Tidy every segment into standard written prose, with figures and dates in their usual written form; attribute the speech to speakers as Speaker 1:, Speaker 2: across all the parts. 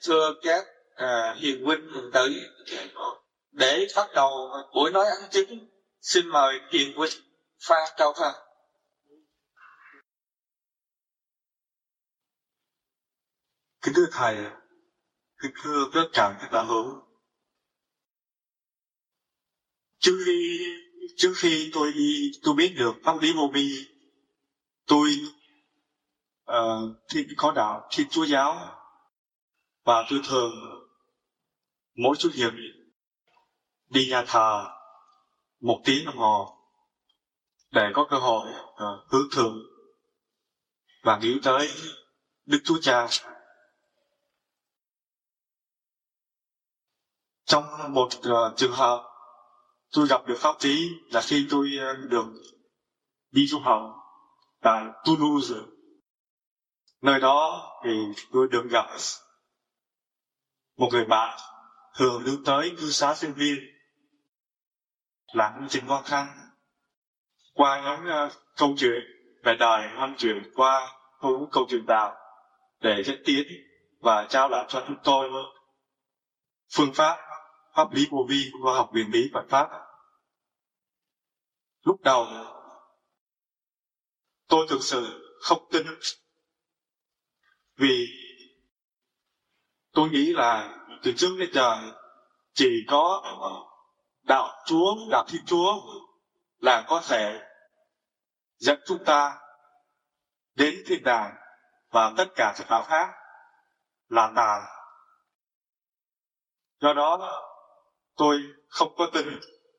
Speaker 1: thưa các hiền huynh hiền tử, để bắt đầu buổi nói ấn chứng, xin mời hiền huynh Phan Cao Phan.
Speaker 2: Kính thưa thầy, kính thưa tất cả các đạo hữu. Trước khi tôi biết được pháp lý vô vi, tôi có đạo Thiên Chúa giáo, và tôi thường mỗi Chủ nhật đi nhà thờ 1 tiếng đồng hồ để có cơ hội hướng thượng và nghĩ tới Đức Chúa Cha. Trong một trường hợp tôi gặp được pháp lý là khi tôi được đi du học tại Toulouse. Nơi đó thì tôi được gặp một người bạn thường đứng tới cư xá sinh viên là anh Trịnh Quang Khang. Qua những câu chuyện về đời, văn chuyện qua những câu chuyện đạo để dẫn tiến và trao lại cho chúng tôi phương pháp pháp lý vô vi, khoa học huyền bí Phật pháp. Lúc đầu tôi thực sự không tin, vì tôi nghĩ là từ trước đến giờ chỉ có đạo Chúa, đạo Thiên Chúa là có thể dẫn chúng ta đến thiên đàng, và tất cả các đạo khác là tà. Do đó tôi không có tin.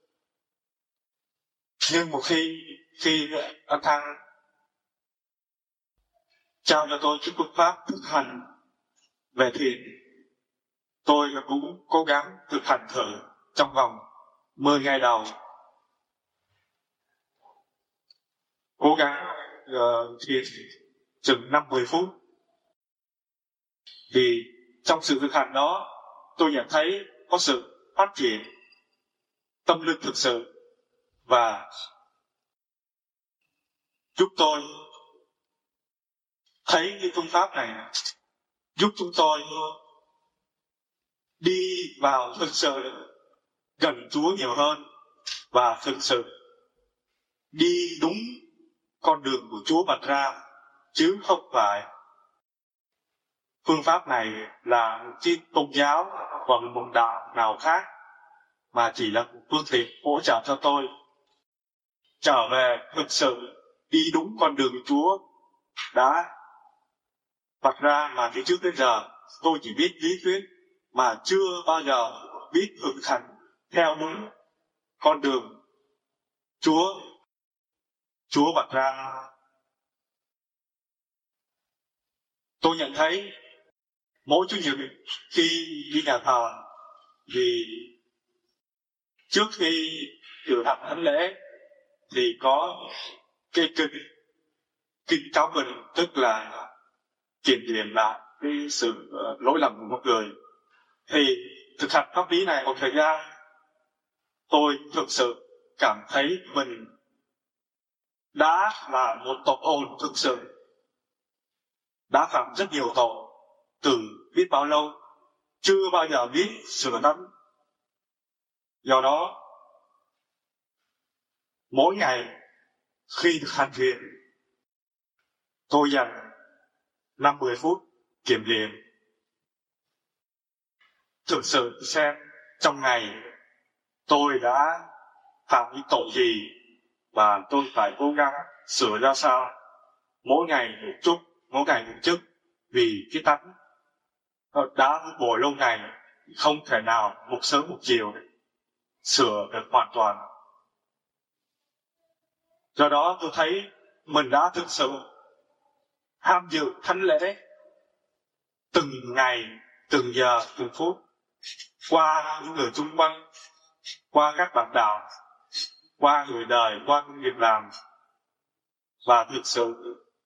Speaker 2: Nhưng một khi anh Thăng trao cho tôi cái phương pháp thực hành về thiền, tôi cũng cố gắng thực hành thử trong vòng 10 ngày đầu. Cố gắng thiền chừng 5-10 phút. Thì trong sự thực hành đó, tôi nhận thấy có sự phát triển tâm linh thực sự, và giúp tôi thấy cái phương pháp này giúp chúng tôi đi vào thực sự gần Chúa nhiều hơn, và thực sự đi đúng con đường của Chúa vạch ra, chứ không phải phương pháp này là một cái tôn giáo hoặc một đạo nào khác, mà chỉ là một phương tiện hỗ trợ cho tôi trở về thực sự đi đúng con đường của Chúa đã vạch ra, mà từ trước đến giờ tôi chỉ biết lý thuyết mà chưa bao giờ biết thực hành theo đúng con đường Chúa vạch ra. Tôi nhận thấy mỗi Chủ nhật khi đi nhà thờ, vì trước khi cử hành thánh lễ thì có cái kinh cáo bình, tức là kiểm điểm lại cái sự lỗi lầm của một người. Thì thực hành pháp lý này một thời gian, tôi thực sự cảm thấy mình đã là một tội ồn thực sự, đã phạm rất nhiều tội từ biết bao lâu, chưa bao giờ biết sửa lắm. Do đó mỗi ngày khi thực hành thiền, tôi dành 5-10 phút kiểm điểm thực sự xem trong ngày tôi đã phạm những tội gì, và tôi phải cố gắng sửa ra sao, mỗi ngày một chút, mỗi ngày một chút, vì cái tánh đã bồi lâu ngày không thể nào một sớm một chiều sửa được hoàn toàn. Do đó tôi thấy mình đã thực sự tham dự thánh lễ từng ngày, từng giờ, từng phút, qua những người xung quanh, qua các bạn đạo, qua người đời, qua việc làm, và thực sự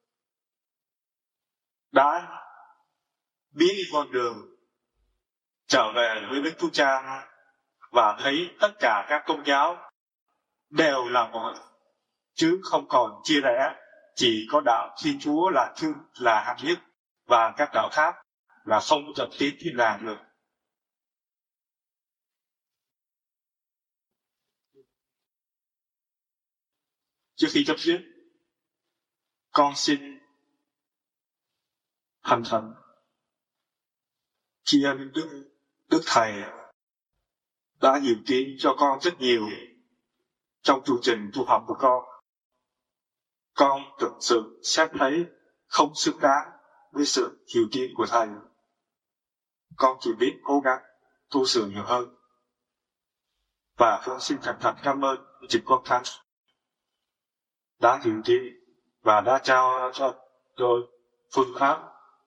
Speaker 2: đã biết con đường trở về với Đức Chúa Cha, và thấy tất cả các tôn giáo đều là một, chứ không còn chia rẽ. Chỉ có đạo Thiên Chúa là hạng nhất, và các đạo khác là không chậm tiến thiên đàng được. Trước khi chấm dứt, con xin thành thần tri ân Đức Thầy đã nhiều tiến cho con rất nhiều trong chu trình tu học của con. Con thực sự xét thấy không xứng đáng với sự hiểu tiến của Thầy. Con chỉ biết cố gắng tu sửa nhiều hơn. Và con xin thành thật cảm ơn Trịnh Quang Thắng đã hiểu tiến và đã trao cho tôi phương pháp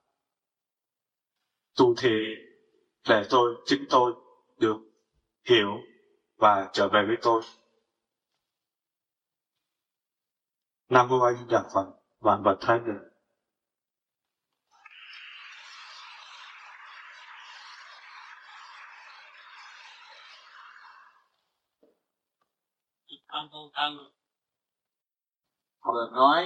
Speaker 2: tu thể để chính tôi được hiểu và trở về với tôi. Nam mô A Di Đà Phật, vạn vật thái bình.
Speaker 3: Anh vừa nói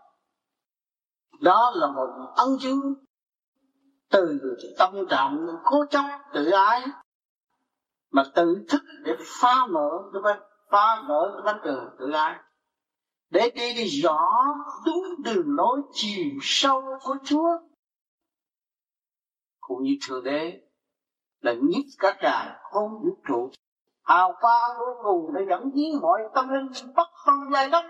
Speaker 3: đó là một ân chứng từ tâm trạng cố chấp tự ái mà tự thức để phá mở cái bánh cờ tự ái, để đi rõ đúng đường lối chiều sâu của Chúa, cũng như Thượng Đế là nhất cả cả không vũ trụ hào quang vô cùng để dẫn tiến mọi tâm linh bất phân giai cấp.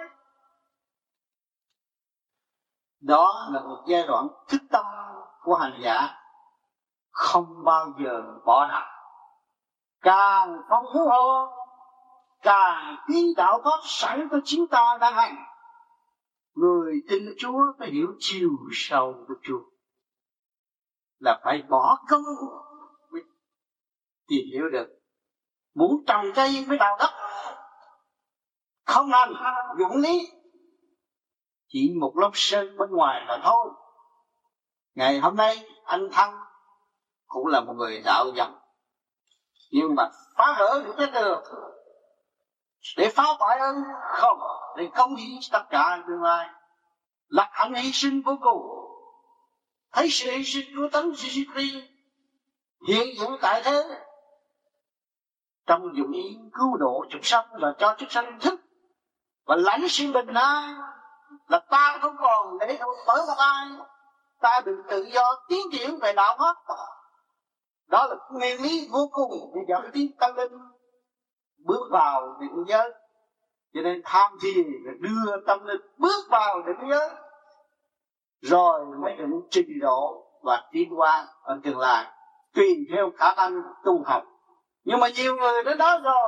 Speaker 3: Đó là một giai đoạn thức tâm của hành giả không bao giờ bỏ học. Càng phong phú hơn, càng tiến đạo pháp sẵn của chúng ta đang hành. Người tin Chúa phải hiểu chiều sâu của Chúa, là phải bỏ công mới tìm hiểu được. Muốn trồng cây với đào đất, không làm dụng lý, chỉ một lớp sơn bên ngoài mà thôi. Ngày hôm nay anh Thăng cũng là một người đạo dân, nhưng mà phá vỡ được cái đường để phá hoại ơn không, để công hiến tất cả tương lai, lập hạnh hy sinh vô cùng. Thấy sự hy sinh của Tấn Giê-xu-Christ hiện hữu tại thế, trong dụng ý cứu độ chúng sanh và cho chúng sanh thức và lãnh sự bình an, là ta không còn để bởi một ai, ta được tự do tiến triển về đạo pháp. Đó là nguyên lý vô cùng để dẫn tiến tâm linh bước vào định giới. Cho nên tham thiền là đưa tâm linh bước vào định giới, rồi mới được trình độ và tiến hóa ở tương lai tùy theo khả năng tu học. Nhưng mà nhiều người đến đó rồi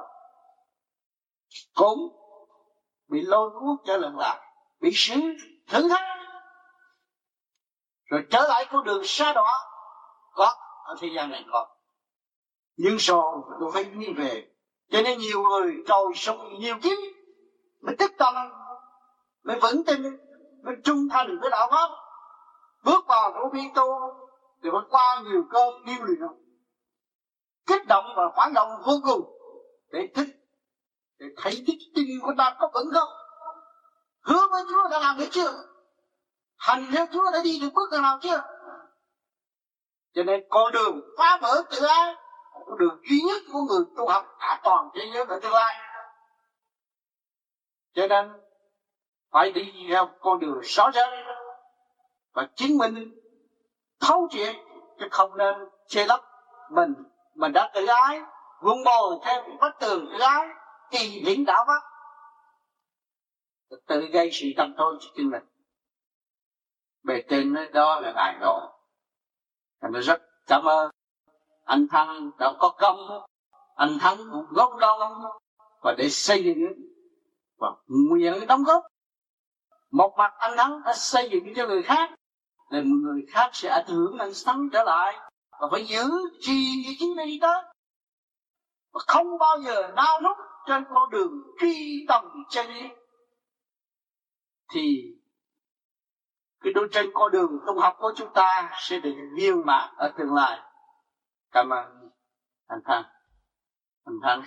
Speaker 3: cũng bị lôi cuốn trở lại, bị sự thử thách, rồi trở lại con đường xa đọa. Có ở thế gian này có, nhưng rồi tôi phải đi về. Cho nên nhiều người trồi sông nhiều kiếp mới tức tâm, mới vững tin, mới trung thành với đạo pháp, bước vào của bi tu, thì phải qua nhiều cơn điêu luyện, kích động và phản động vô cùng để thấy đức tin của ta có vững không, hứa với Chúa đã làm được chưa, hành theo Chúa đã đi được bước nào chưa. Cho nên con đường phá vỡ tự ái, con đường duy nhất của người tu học cả toàn thế giới và tương lai. Cho nên phải đi theo con đường rõ ràng và chứng minh thấu triệt, chứ không nên che lấp mình đã tự ái, vùng bồi theo vách tường tự ái, kỳ lĩnh đạo pháp, tự gây sự tâm tối cho chính mình. Bề trên đó là đại độ. Tôi rất cảm ơn anh Thăng đã có công, anh Thăng cũng góp đông và để xây dựng và nguyện đóng góp. Một mặt anh Thăng đã xây dựng cho người khác, để người khác sẽ ảnh hưởng anh Thăng trở lại, và phải giữ trì cái chính lý đó, và không bao giờ nao nút trên con đường truy tầm chân lý. Thì cái đôi trên con đường tu học của chúng ta sẽ được viên mãn ở tương lai. Cảm ơn anh Thăng. Anh Thăng.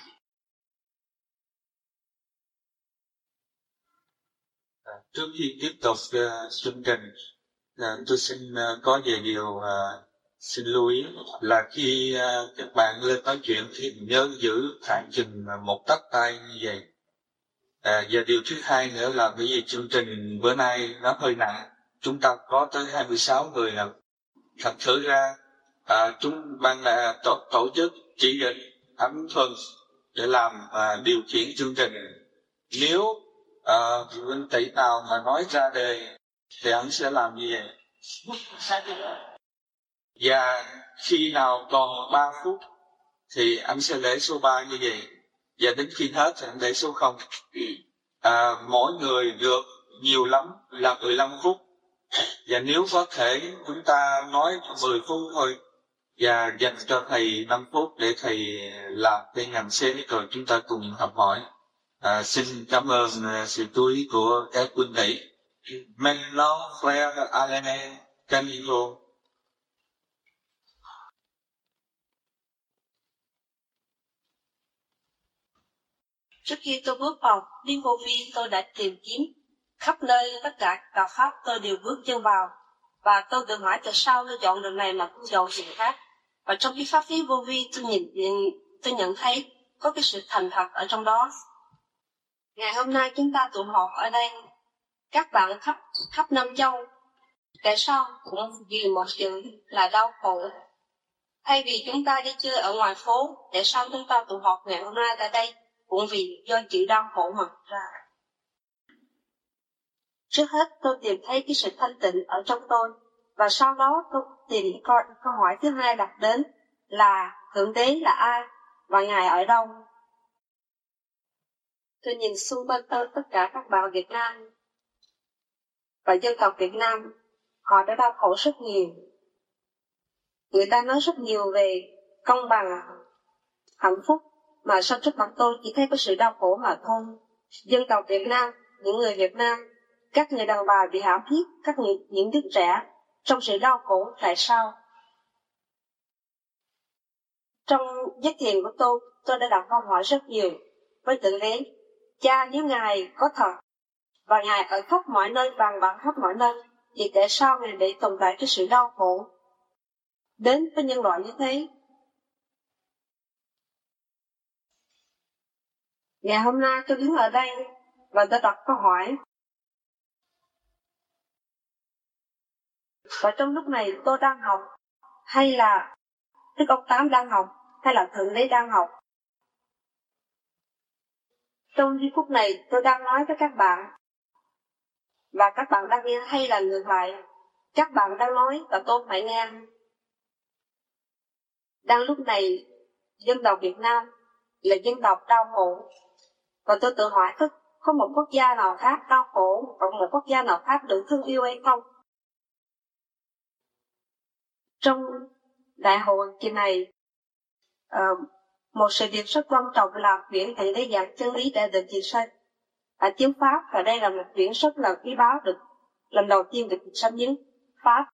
Speaker 1: Trước khi tiếp tục chương trình, tôi xin có vài điều xin lưu ý là khi các bạn lên nói chuyện thì nhớ giữ khoảng chừng một tấc tay như vậy. Và điều thứ hai nữa là bởi vì chương trình bữa nay nó hơi nặng, chúng ta có tới 26 người là thật thử ra chúng ban là tổ chức chỉ định Thánh Thuần để làm điều khiển chương trình. Nếu vị huynh tỷ nào mà nói ra đề thì anh sẽ làm như vậy. Và khi nào còn 3 phút thì anh sẽ để số 3 như vậy. Và đến khi hết thì anh để số 0. Mỗi người được nhiều lắm là 15 phút. Và nếu có thể chúng ta nói 10 phút thôi, và dành cho thầy 5 phút để thầy làm cái ngành C rồi chúng ta cùng học hỏi. Xin cảm ơn sự chú ý của các huynh tỷ. Maintenant, frère Alain Canivo.
Speaker 4: Trước khi tôi bước vào Liên Vô Vi, tôi đã tìm kiếm khắp nơi, tất cả đạo pháp tôi đều bước chân vào. Và tôi tự hỏi tại sao tôi chọn đường này mà không chọn đường khác. Và trong cái pháp lý vô vi tôi nhận thấy có cái sự thành thật ở trong đó. Ngày hôm nay chúng ta tụ họp ở đây, các bạn khắp năm châu, tại sao cũng vì một chữ là đau khổ. Thay vì chúng ta đi chơi ở ngoài phố, tại sao chúng ta tụ họp ngày hôm nay tại đây cũng vì do chữ đau khổ mà ra. Trước hết tôi tìm thấy cái sự thanh tịnh ở trong tôi, và sau đó tôi tìm câu hỏi thứ hai đặt đến là Thượng Đế là ai và Ngài ở đâu. Tôi nhìn xung quanh tôi tất cả các bạn Việt Nam và dân tộc Việt Nam, họ đã đau khổ rất nhiều. Người ta nói rất nhiều về công bằng, hạnh phúc, mà sau trước mặt tôi chỉ thấy có sự đau khổ mà thôi. Dân tộc Việt Nam, những người Việt Nam, các người đàn bà bị hãm hiếp, những đứa trẻ trong sự đau khổ, tại sao? Trong giấc thiền của tôi đã đặt câu hỏi rất nhiều với Thượng Đế. Cha, nếu Ngài có thật và Ngài ở khắp mọi nơi, vàng bạc khắp mọi nơi, thì tại sao Ngài để tồn tại cái sự đau khổ đến với nhân loại như thế? Ngày hôm nay tôi đứng ở đây và tôi đặt câu hỏi. Và trong lúc này tôi đang học, hay là Đức ông Tám đang học, hay là Thượng Đế đang học? Trong giây phút này tôi đang nói với các bạn, và các bạn đang nghe, hay là ngược lại, các bạn đang nói và tôi phải nghe. Đang lúc này, dân tộc Việt Nam là dân tộc đau khổ, và tôi tự hỏi có một quốc gia nào khác đau khổ, và một quốc gia nào khác được thương yêu hay không? Trong đại hội kỳ này, một sự việc rất quan trọng là quyển Thượng Đế giảng chân lý đã được dịch sang tiếng Pháp, và đây là một quyển rất là quý báu, được lần đầu tiên được dịch sang tiếng Pháp.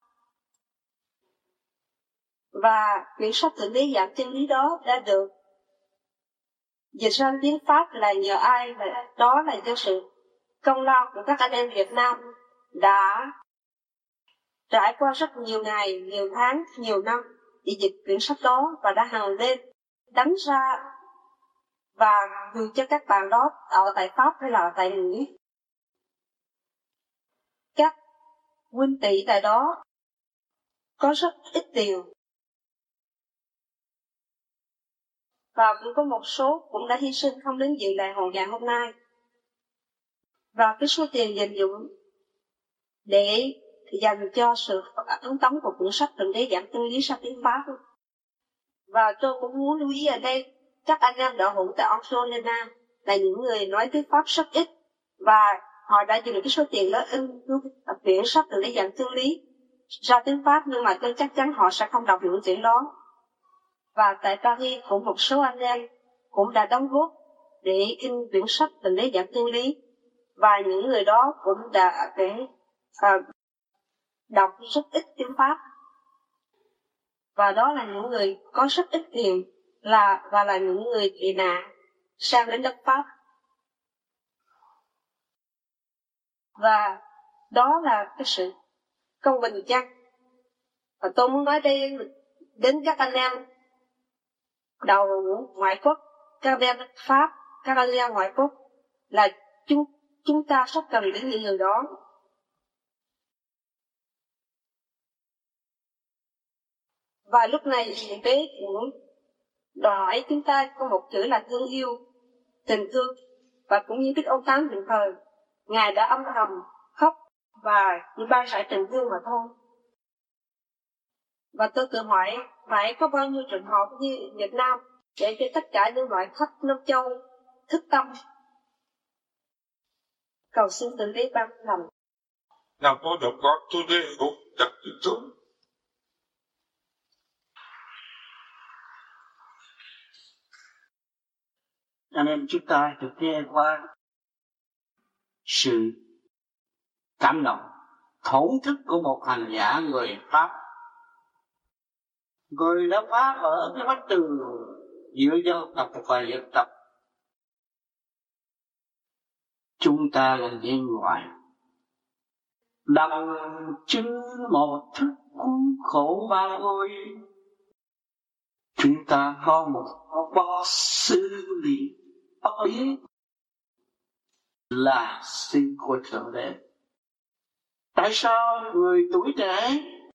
Speaker 4: Và quyển sách Thượng Đế giảng chân lý đó đã được dịch sang tiếng Pháp là nhờ ai? Đó là do sự công lao của các anh em Việt Nam đã trải qua rất nhiều ngày, nhiều tháng, nhiều năm để dịch quyển sách đó, và đã hàng đêm đánh ra và gửi cho các bạn đó ở tại Pháp hay là ở tại Mỹ. Các huynh tỷ tại đó có rất ít tiền, và cũng có một số cũng đã hy sinh không đến dự đại hội ngày hôm nay. Và cái số tiền dành dụng để dành cho sự ấn tống của cuốn sách Thượng Đế giảng chân lý sang tiếng Pháp. Và tôi cũng muốn lưu ý ở đây, các anh em đạo hữu tại Australia là những người nói tiếng Pháp rất ít, và họ đã dùng cái số tiền đó in quyển sách Thượng Đế giảng chân lý ra tiếng Pháp, nhưng mà tôi chắc chắn họ sẽ không đọc những chuyện đó. Và tại Paris cũng một số anh em cũng đã đóng góp để in quyển sách Thượng Đế giảng chân lý, và những người đó cũng đã đọc rất ít tiếng Pháp. Và đó là những người có rất ít tiền, và là những người tị nạn sang đến đất Pháp. Và đó là cái sự công bình chăng? Và tôi muốn nói đây đến các anh em đầu ngoại quốc, các anh em Pháp, các anh em ngoại quốc, là chúng ta rất cần đến những người đó. Và lúc này Thượng Đế cũng đòi hỏi chúng ta có một chữ là thương yêu, tình thương, và cũng như Đức Ông Tám hiện thời, Ngài đã âm thầm khóc và chỉ ban sải tình thương mà thôi. Và tôi tự hỏi, phải có bao nhiêu trường hợp như Việt Nam để cho tất cả những loại khắp Nam Châu thức tâm cầu xin Thượng Đế ban lành.
Speaker 1: Nào có được có tôi đi cũng đặt xuống.
Speaker 3: Anh em chúng ta được nghe qua sự cảm động, thổn thức của một hành giả người Pháp. Người đã phá ở cái vách tường giữa dân tộc và dân tộc. Chúng ta là nhân loại, đặng chứng một thức cứu khổ ba ôi. Chúng ta có một bác sư lý bất lý là sinh của Thượng Đế. Tại sao người tuổi trẻ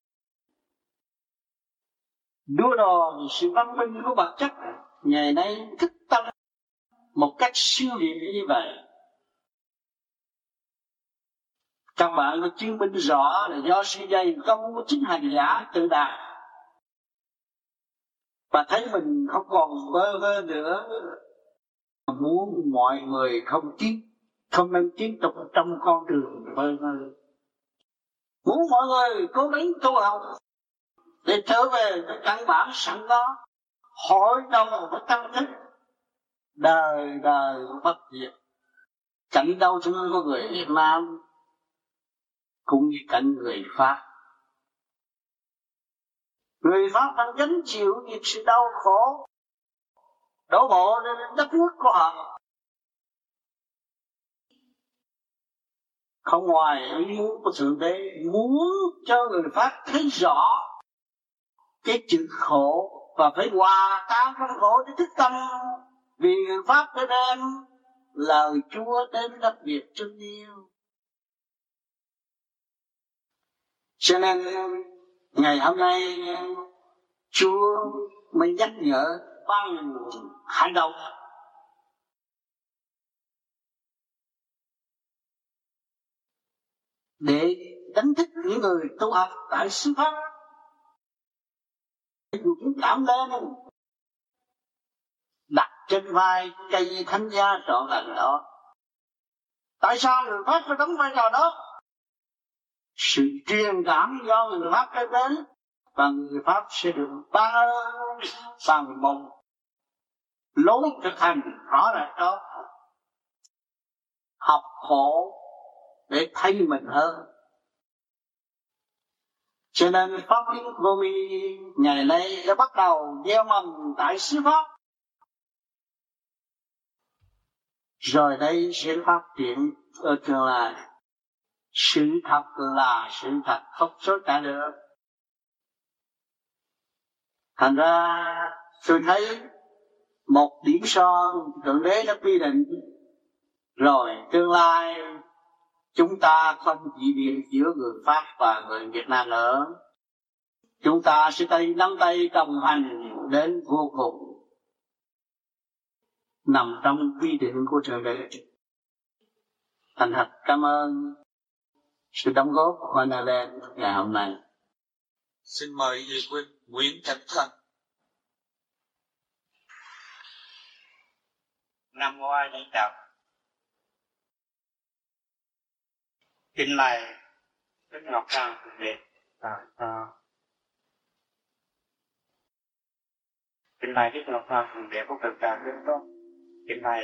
Speaker 3: đua đòi sự văn minh của bản chất ngày nay thức tâm một cách siêu điểm như vậy? Các bạn có chứng minh rõ là do sự dày công của chính hành giả tự đạt, và thấy mình không còn bơ vơ nữa, muốn mọi người không nên tiếp tục trong con đường bơ vơ, muốn mọi người cố gắng tu học để trở về với căn bản sẵn có, hội đồng với tâm thức đời đời bất diệt. Cảnh đau thương của người Việt Nam cũng như cảnh người Pháp. Người Pháp đang gánh chịu những sự đau khổ đổ bộ lên đất nước của họ, không ngoài ý muốn của Thượng Đế muốn cho người Pháp thấy rõ cái chữ khổ và phải hòa tan trong khổ để thức tâm, vì người Pháp đã đem lời Chúa đến đất Việt thương yêu. Cho nên ngày hôm nay Chúa mới nhắc nhở bằng hành động để đánh thức những người tu học tại xứ Pháp dũng cảm lên, đặt trên vai cây thánh giá trọn lành đó. Tại sao người Pháp phải đóng vai trò đó? Sự truyền cảm do người Pháp đem đến, và người Pháp sẽ được ban bằng một lối thực hành rõ ràng đó, học khổ để thấy mình hơn. Cho nên pháp lý vô vi ngày nay đã bắt đầu gieo mầm tại xứ Pháp, rồi đây sẽ phát triển ở tương lai. Sự thật là sự thật, không dối cả được. Thành ra tôi thấy một điểm son Thượng Đế đã quy định, rồi tương lai chúng ta không chỉ biệt giữa người Pháp và người Việt Nam nữa, chúng ta sẽ nắm tay đồng hành đến vô cùng, nằm trong quy định của Thượng Đế. Thành thật cảm ơn sự đóng góp của anh Alan ngày hôm nay.
Speaker 1: Xin mời Duy Quynh Nguyễn Cảnh Thân.
Speaker 5: Nam Mô A Di Đà. Kinh này Đức Ngọc Hoàng Thượng Đế. Kinh này Đức Ngọc Hoàng Thượng Đế có cực cả đến đó. Kinh này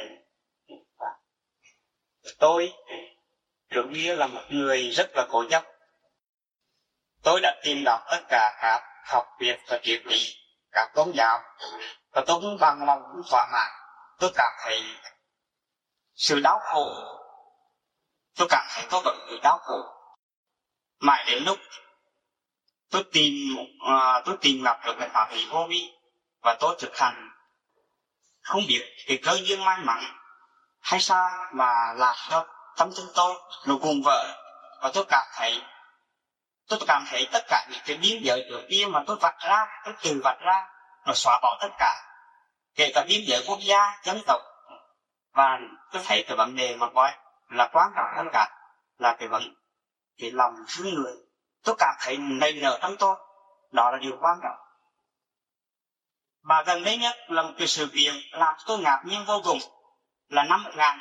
Speaker 5: tôi trước kia là một người rất là cố chấp. Tôi đã tìm đọc tất cả các học viện và triết lý, các tôn giáo, và tôi cũng bằng lòng cũng thỏa mãn. Tôi cảm thấy sự đau khổ, tôi cảm thấy tôi vẫn bị đau khổ. Mãi đến lúc tôi tìm gặp được cái pháp lý vô vi và tôi thực hành, không biết cái cơ duyên may mắn hay sao mà làm cho tâm thức tôi nó cùng vỡ, và tôi cảm thấy tất cả những cái biên giới trước kia mà tôi tự vạch ra, nó xóa bỏ tất cả, kể cả biên giới quốc gia, dân tộc. Và tôi thấy cái vấn đề mà coi là quan trọng hơn cả là cái lòng thương người. Tôi cảm thấy nảy nở trong tôi, đó là điều quan trọng. Và gần đây nhất là một cái sự kiện làm tôi ngạc nhiên vô cùng, là năm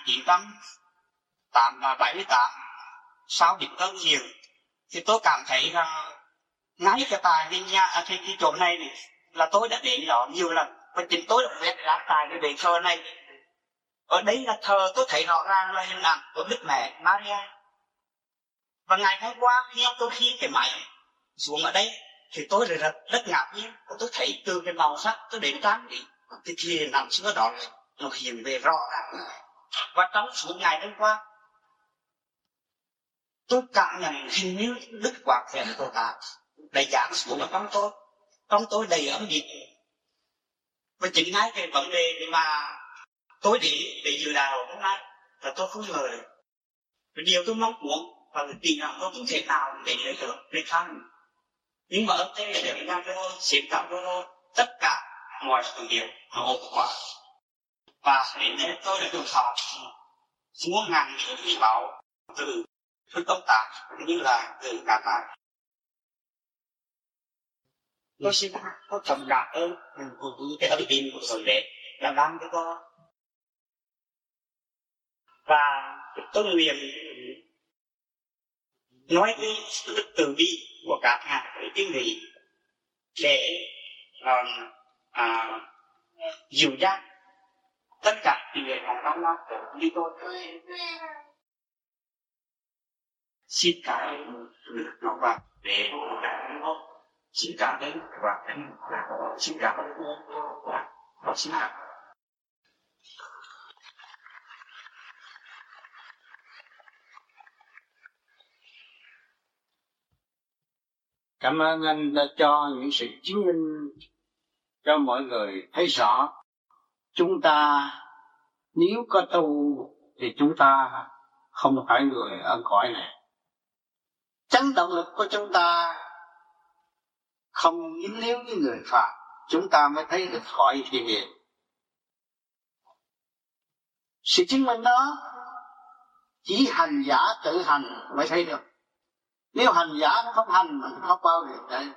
Speaker 5: 1978, sau dịch cơn hiền, thì tôi cảm thấy rằng ngay cái tại cái chỗ này là tôi đã đến đó nhiều lần, và chính tôi đã viết ra tại cái bệ thờ này. Ở đây là thờ, tôi thấy rõ ràng là hình ảnh của Đức Mẹ Maria. Và ngày hôm qua khi tôi khi cái máy xuống ở đây thì tôi rất ngạc nhiên, tôi thấy từ cái màu sắc tôi đến trang trí thì hình ảnh xưa đó nó hiện về rõ ràng. Và trong suốt ngày hôm qua tôi cảm nhận hình như Đức Quảng Thượng Bồ Tát đã giáng xuống ở trong tôi đầy ấm nhiệt. Và chính ngay cái vấn đề mà tôi để dự đạo hôm nay là tôi không ngờ được. Điều tôi mong muốn và tin rằng tôi không thể nào để được để thăng. Nhưng mà ở đây là để làm cho xin cảm ơn tất cả mọi sự việc hậu quả. Và đến đây tôi đã được học muôn ngàn những quý báu từ công tác như là từ cả bạn. Tôi xin có thầm cảm ơn cái thông tin của Thượng Đế đã ban cho tôi. Và tôi nguyện nói cái đức từ bi của các ngài tiên lý để dìu dắt tất cả những người học trong nó như tôi. Xin cảm ơn Ngọc Bạch để hỗ trợ tôi. Xin cảm ơn và xin cảm ơn và xin cảm ơn.
Speaker 3: Cảm ơn anh đã cho những sự chứng minh cho mọi người thấy rõ. Chúng ta nếu có tu thì chúng ta không phải người ở cõi này. Chánh động lực của chúng ta không dính líu với người phạm, chúng ta mới thấy được cõi thiên địa. Sự chứng minh đó chỉ hành giả tự hành mới thấy được. Nếu hành giả nó không hành mình không bao giờ thấy.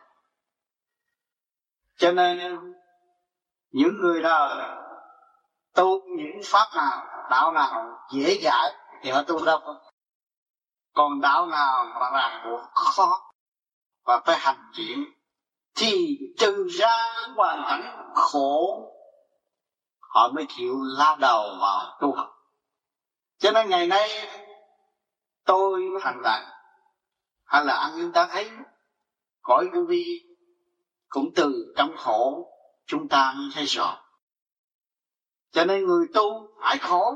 Speaker 3: Cho nên những người đó tu những pháp nào, đạo nào dễ dãi thì họ tu đâu. Còn đạo nào mà ràng buộc khó và phải hành triển thì trừ ra hoàn cảnh khổ họ mới chịu lao đầu vào tu học. Cho nên ngày nay tôi hành rằng hay là anh chúng ta thấy cõi vô vi cũng từ trong khổ chúng ta mới thấy rõ. Cho nên người tu phải khổ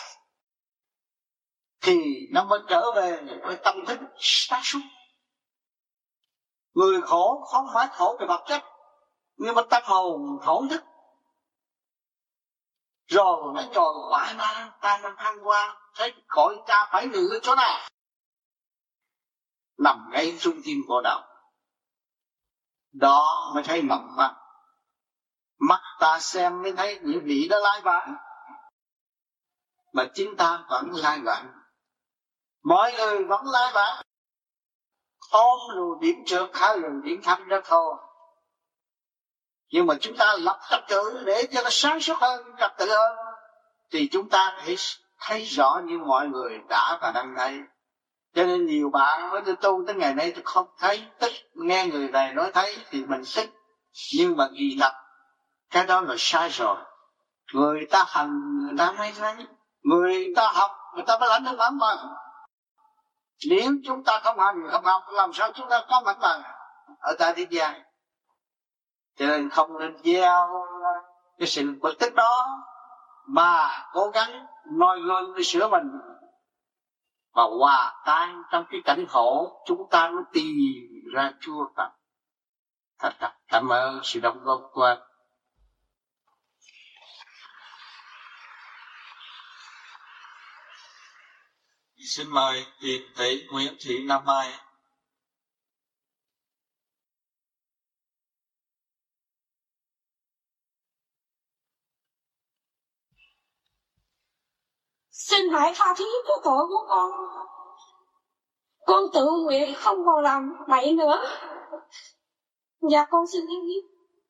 Speaker 3: thì nó mới trở về với tâm thức sáng suốt. Người khổ không phải khổ về vật chất, nhưng mà tâm hồn thổn thức. Rồi nó tròn quả ta đang thăng hoa, thấy cõi ta phải ngự ở chỗ nào? Nằm ngay trung tim của đầu. Đó mới thấy mộng mắt. Mắt ta xem mới thấy những vị đó lai vãng, mà chính ta vẫn lai vãng. Mọi người vẫn lai vãng, ôm lùi điểm trượt khá lùi điểm thanh ra thôi. Nhưng mà chúng ta lập trật tự để cho nó sáng suốt hơn, trật tự hơn, thì chúng ta thấy rõ như mọi người đã và đang thấy. Cho nên nhiều bạn mới tu tới ngày nay tôi không thấy, tức nghe người này nói thấy thì mình thích. Nhưng mà kỳ thật cái đó là sai rồi. Người ta hành người ta mới thấy, người ta học người ta mới lãnh được mãn bằng. Nếu chúng ta không hành không học làm sao chúng ta có mãn bằng ở tại thế gian. Cho nên không nên gieo cái sự bực tức đó, mà cố gắng noi gương để sửa mình và hòa tan trong cái cảnh khổ, chúng ta mới tìm ra chua Phật. Thật cảm ơn sự đóng góp của anh.
Speaker 1: Xin mời Hiền tỷ Nguyễn Thị Nam Mai.
Speaker 4: Xin hãy tha thứ cho tội của con. Con tự nguyện không còn làm bậy nữa. Dạ con xin yên biết.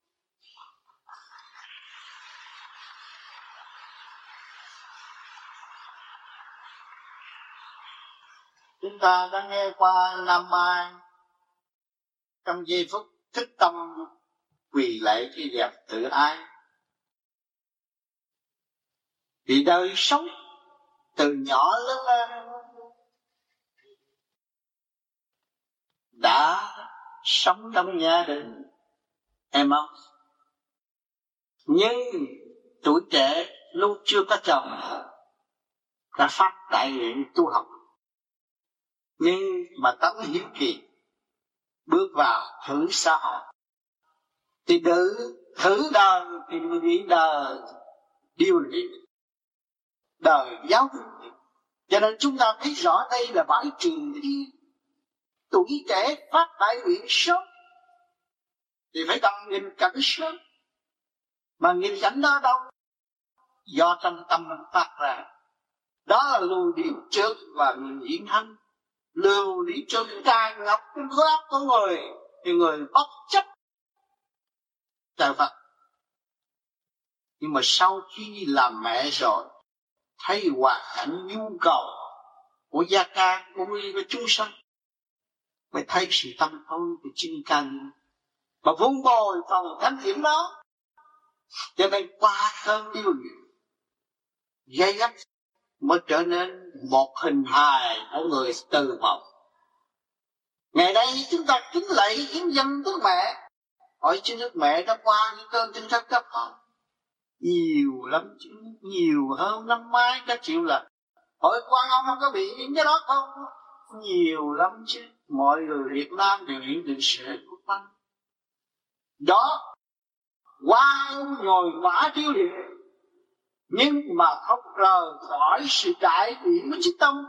Speaker 3: Chúng ta đã nghe qua Nam Mai trong giây phút thức tâm quỳ lạy cái đẹp tự ái. Vì đời sống từ nhỏ lớn lên đã sống trong gia đình em không? Nhưng tuổi trẻ lúc chưa có chồng đã phát đại nguyện tu học, nhưng mà tấm hiếu kỳ bước vào thử xã hội thì thử đời thì nghĩ đời điều luyện, đời giáo dục. Cho nên chúng ta thấy rõ đây là bãi trường thi. Tuổi trẻ phát đại nguyện sớm thì phải tầm nhìn cảnh sớm, mà nhìn cảnh đó đâu, do trong tâm phát ra. Đó là lưu điệu trước và diễn hành. Lưu lý trước tràn ngập cái khối óc của người thì người bất chấp trời Phật. Nhưng mà sau khi làm mẹ rồi, thấy hoàn cảnh nhu cầu của gia ca, của người chúng sanh, mới thấy sự tâm thôi thì chân cần mà vun bồi phần thánh hiểm đó. Cho nên qua cơn điêu luyện gây gắt mới trở nên một hình hài của người từ mẫu. Ngày nay chúng ta kính lạy hiến dâng Đức Mẹ, hỏi chứ Đức Mẹ đã qua những cơn tinh thần cấp không? Nhiều lắm chứ, nhiều hơn năm mai các triệu lần. Hỏi Quan ông có bị những cái đó không? Nhiều lắm chứ. Mọi người Việt Nam đều hiểu được sự của Quan. Đó, Quan nhồi quả tiêu điện, nhưng mà không rời khỏi sự đại nguyện của chính tâm.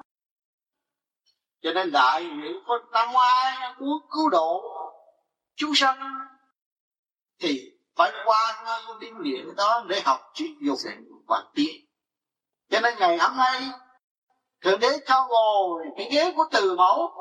Speaker 3: Cho nên đại nguyện của Tam Hoa của cứu độ chúng sanh thì phải qua nơi điên luyện đó để học triết dục và tiến. Cho nên ngày hôm nay Thượng Đế cho ngồi cái ghế của từ mẫu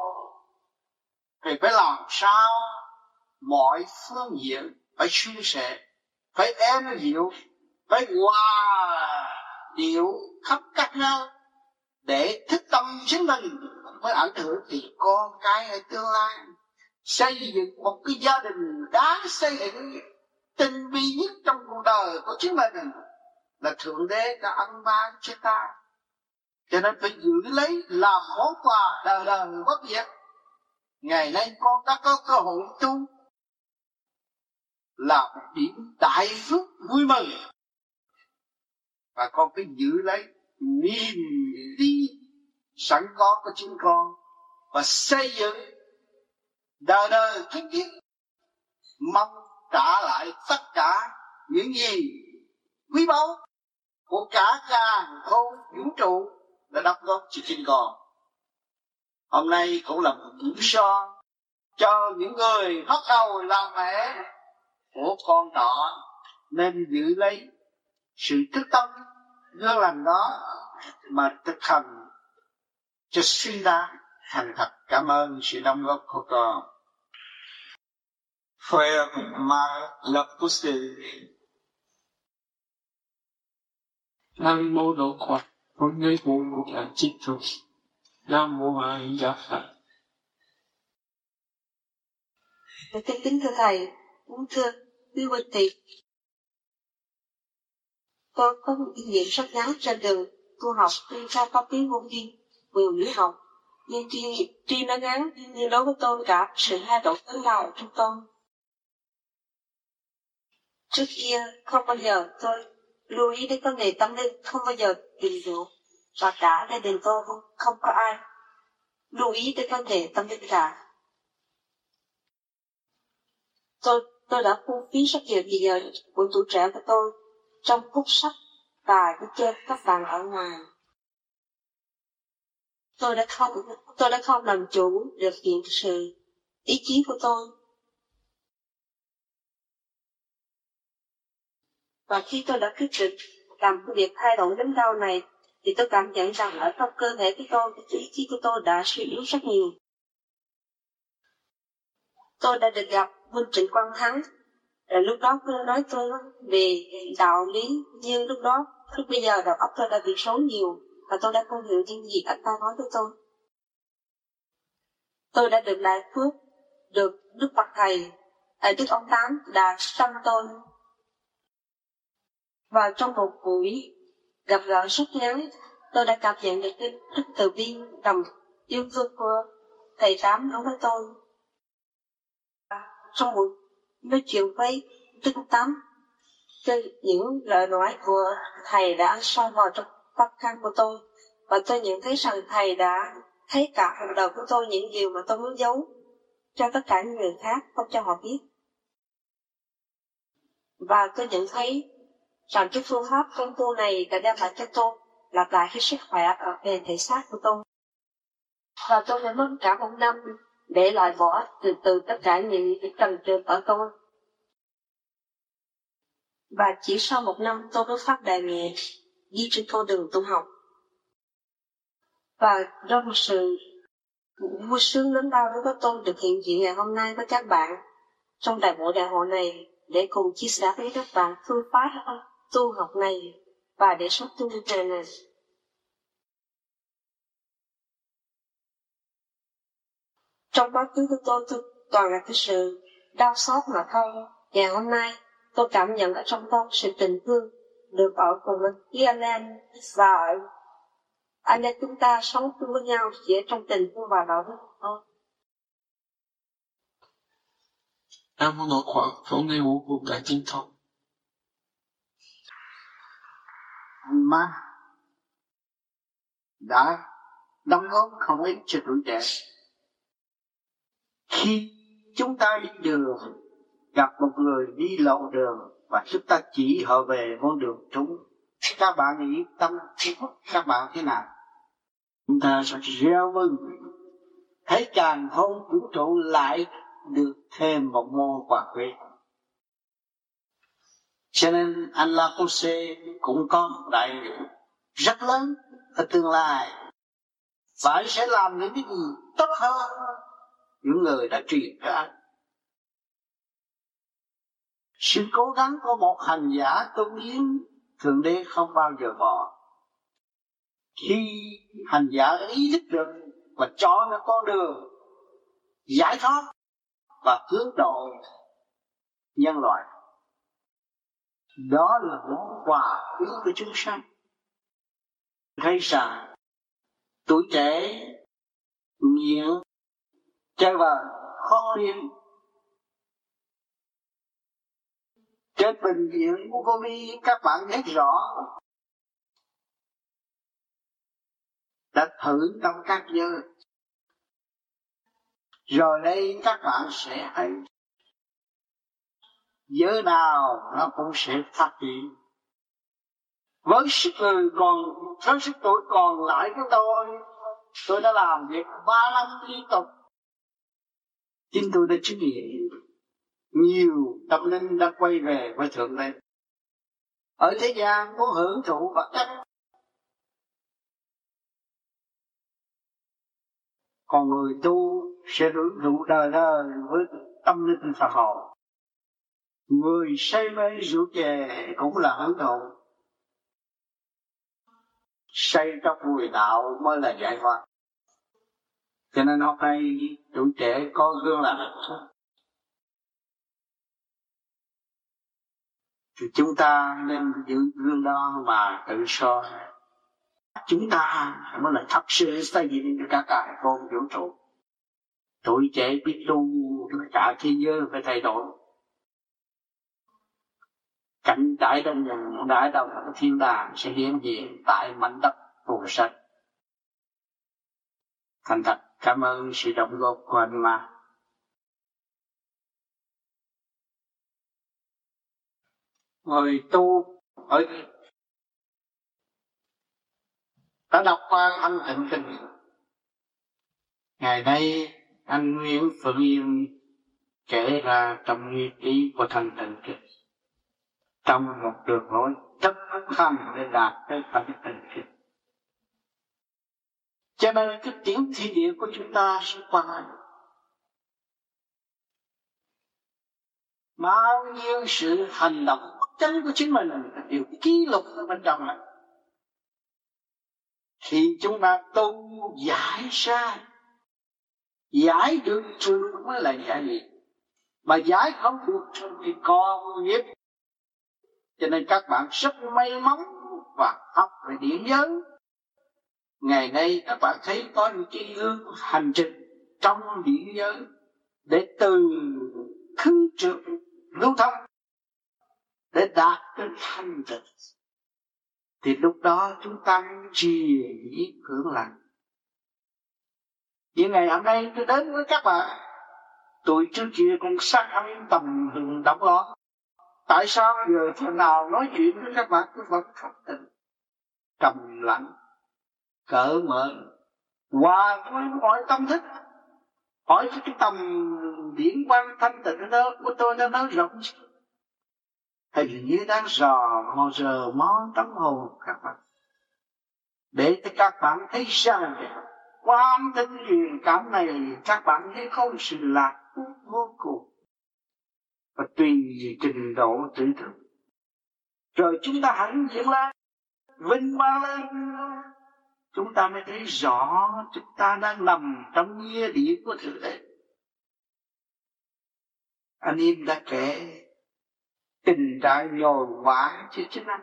Speaker 3: thì phải làm sao mọi phương diện phải suôn sẻ, phải êm dịu, phải hòa điệu khắp các nơi để thức tâm chính mình mới ảnh hưởng thì con cái ở tương lai. Xây dựng một cái gia đình đáng xây dựng tinh vi nhất trong cuộc đời của chính mình là Thượng Đế đã ăn ban cho ta. Cho nên phải giữ lấy làm món quà đời đời bất diệt. Ngày nay con đã có cơ hội tu là một điểm đại phước vui mừng, và con phải giữ lấy niềm tin sẵn có của chính con và xây dựng đời đời kiếp kiếp, mong trả lại tất cả những gì quý báu của cả càn khôn vũ trụ đã đóng góp cho chính con. Hôm nay cũng là một điểm son cho những người bắt đầu làm mẹ của con nhỏ, nên giữ lấy sự thức tâm gương lành đó mà thực hành cho xứng đáng. Thành thật cảm ơn sự đóng góp của con.
Speaker 1: Frère Marc Lapusse.
Speaker 6: Nam mô Độ Phật, con người phụ là chích thuộc. Nam mô A Di Đà Phật.
Speaker 4: Kính thưa thầy, cũng thưa quý huynh tỷ, tôi có một kinh nghiệm rất ngắn trên đường tu học đi ra pháp lý vô duyên quyền lý học, nhưng tuy nó ngắn nhưng đối với tôi cả sự thay đổi lớn lao trong tôi. Trước kia không bao giờ tôi lưu ý đến vấn đề tâm linh, không bao giờ tìm hiểu, và cả gia đình tôi không có ai lưu ý đến vấn đề tâm linh cả. Tôi đã phung phí rất nhiều thời giờ của tuổi trẻ của tôi trong hút sách và đi chơi các bạn ở ngoài. Tôi đã không làm chủ được hiện sự ý chí của tôi. Và khi tôi đã quyết định làm cái việc thay đổi lớn lao này, thì tôi cảm nhận rằng ở trong cơ thể của tôi, cái ý chí của tôi đã suy yếu rất nhiều. Tôi đã được gặp Huynh Trịnh Quang Thắng. Lúc đó tôi nói tôi về đạo lý, nhưng lúc bây giờ đầu óc tôi đã bị rối nhiều và tôi đã không hiểu những gì anh ta nói với tôi. Tôi đã được đại phước, được Đức Bậc Thầy, Đức Ông Tám đã sanh tôi. Và trong một buổi gặp gỡ rất ngắn, tôi đã cảm nhận được cái đức từ bi đồng yêu thương của Thầy Tám đối với tôi. Trong buổi nói chuyện với Đức Ông Tám, những lời nói của Thầy đã soi vào trong tâm can của tôi, và tôi nhận thấy rằng Thầy đã thấy cả phần đầu của tôi những điều mà tôi muốn giấu cho tất cả những người khác, không cho họ biết. Và tôi nhận thấy rằng cái phương pháp công phu này đã đem lại cho tôi lặp lại cái sức khỏe về thể xác của tôi. Và tôi đã mất cả một năm để loại bỏ từ từ tất cả những cái trần trượt ở tôi. Và chỉ sau một năm tôi mới phát đại nguyện đi trên con đường tu học. Và trong một sự vui sướng lớn lao đối với tôi được hiện diện ngày hôm nay với các bạn trong đại hội này để cùng chia sẻ với các bạn phương pháp tu học này và để sống tu này. Trong quá khứ của tôi toàn là cái sự đau xót mà thôi. Ngày hôm nay tôi cảm nhận ở trong tôi sự tình thương được ở cùng với anh em và anh em chúng ta sống chung với nhau chỉ trong tình thương và đạo đức thôi.
Speaker 6: Nam mô Nội Khoa Phổ Nghi Ngũ Vụ Đại Chính Thông.
Speaker 3: Mà đã đóng góp không ít cho tuổi trẻ. Khi chúng ta đi đường gặp một người đi lộn đường và chúng ta chỉ họ về con đường trúng, các bạn nghĩ tâm các bạn thế nào? Chúng ta sẽ reo mừng thấy càng không vũ trụ lại được thêm một môn quả quế. Cho nên anh La Fosse cũng có một đại nguyện rất lớn ở tương lai, và anh sẽ làm những cái gì tốt hơn những người đã truyền cho anh. Sự cố gắng của một hành giả tu hiến Thượng Đế không bao giờ bỏ. Khi hành giả ý thức được và chọn một con đường giải thoát và hướng độ nhân loại, đó là món quà quý của chúng sanh. Thấy rằng tuổi trẻ nghiện chơi bời khó khăn, trên bệnh viện Mugomi các bạn thấy rõ, đã thử trong các giới, rồi đây các bạn sẽ thấy giới nào nó cũng sẽ phát triển. Với sức tuổi còn lại của tôi đã làm việc 3 năm liên tục. Chính tôi đã chứng nghiệm nhiều tâm linh đã quay về với Thượng Đế. Ở thế gian muốn hưởng thụ vật chất, còn người tu sẽ hưởng thụ đời đời với tâm linh Phật hồn. Người say mê rượu chè cũng là hưởng thụ. Say trong mùi đạo mới là giải thoát. Cho nên hôm nay tuổi trẻ có gương là thì chúng ta nên giữ gương đó mà tự soi. Chúng ta mới là thật sự xây dựng cả cải vô vũ trụ. Tuổi trẻ biết tu, cả thế giới phải thay đổi. Cảnh đại đồng thiên đàng sẽ hiện diện tại mảnh đất phù sa. Thành thật cảm ơn sự đóng góp của anh Ma. người tu ở đã đọc qua Thanh Tịnh Kinh. Ngày nay anh Nguyễn Phượng Yên kể ra trong nghĩa trí của Thanh Tịnh Kinh, trong một đường lối rất khó khăn để đạt tới Thanh Tịnh Kinh. Cho nên cái tiếng thi địa của chúng ta sẽ qua bao nhiêu sự hành động bất chánh của chính mình đều ký lục ở bên trong này. Thì chúng ta tu giải sai, giải được trường mới là giải nghiệp, mà giải không được trường thì còn nghiệp. Cho nên các bạn rất may mắn và học về điển giới. Ngày nay các bạn thấy có những cái gương hành trình trong điển giới để từ khứ trượt lưu thông để đạt đến thanh tịnh. Thì lúc đó chúng ta trì ý hưởng lành. Vì ngày hôm nay tôi đến với các bạn, tôi trước kia cũng sát hẳn tầm hưởng đóng đó. Tại sao giờ thế nào nói chuyện với các bạn cứ vẫn không tịnh, trầm lặng, cởi mở, hòa với mọi tâm thức. Hỏi cái tầm điển quan thanh tịnh đó của tôi nó rộng chứ. Hình như đang giờ mó tâm hồn các bạn, để cho các bạn thấy rằng quan tinh truyền cảm này các bạn thấy không sự lạc vô cùng, và tùy trình độ tự thức. Rồi chúng ta hãnh diện lên, vinh quang lên, chúng ta mới thấy rõ chúng ta đang nằm trong nghĩa địa của Thượng Đế. Anh em đã kể tình trạng nhồi quả cho chính anh,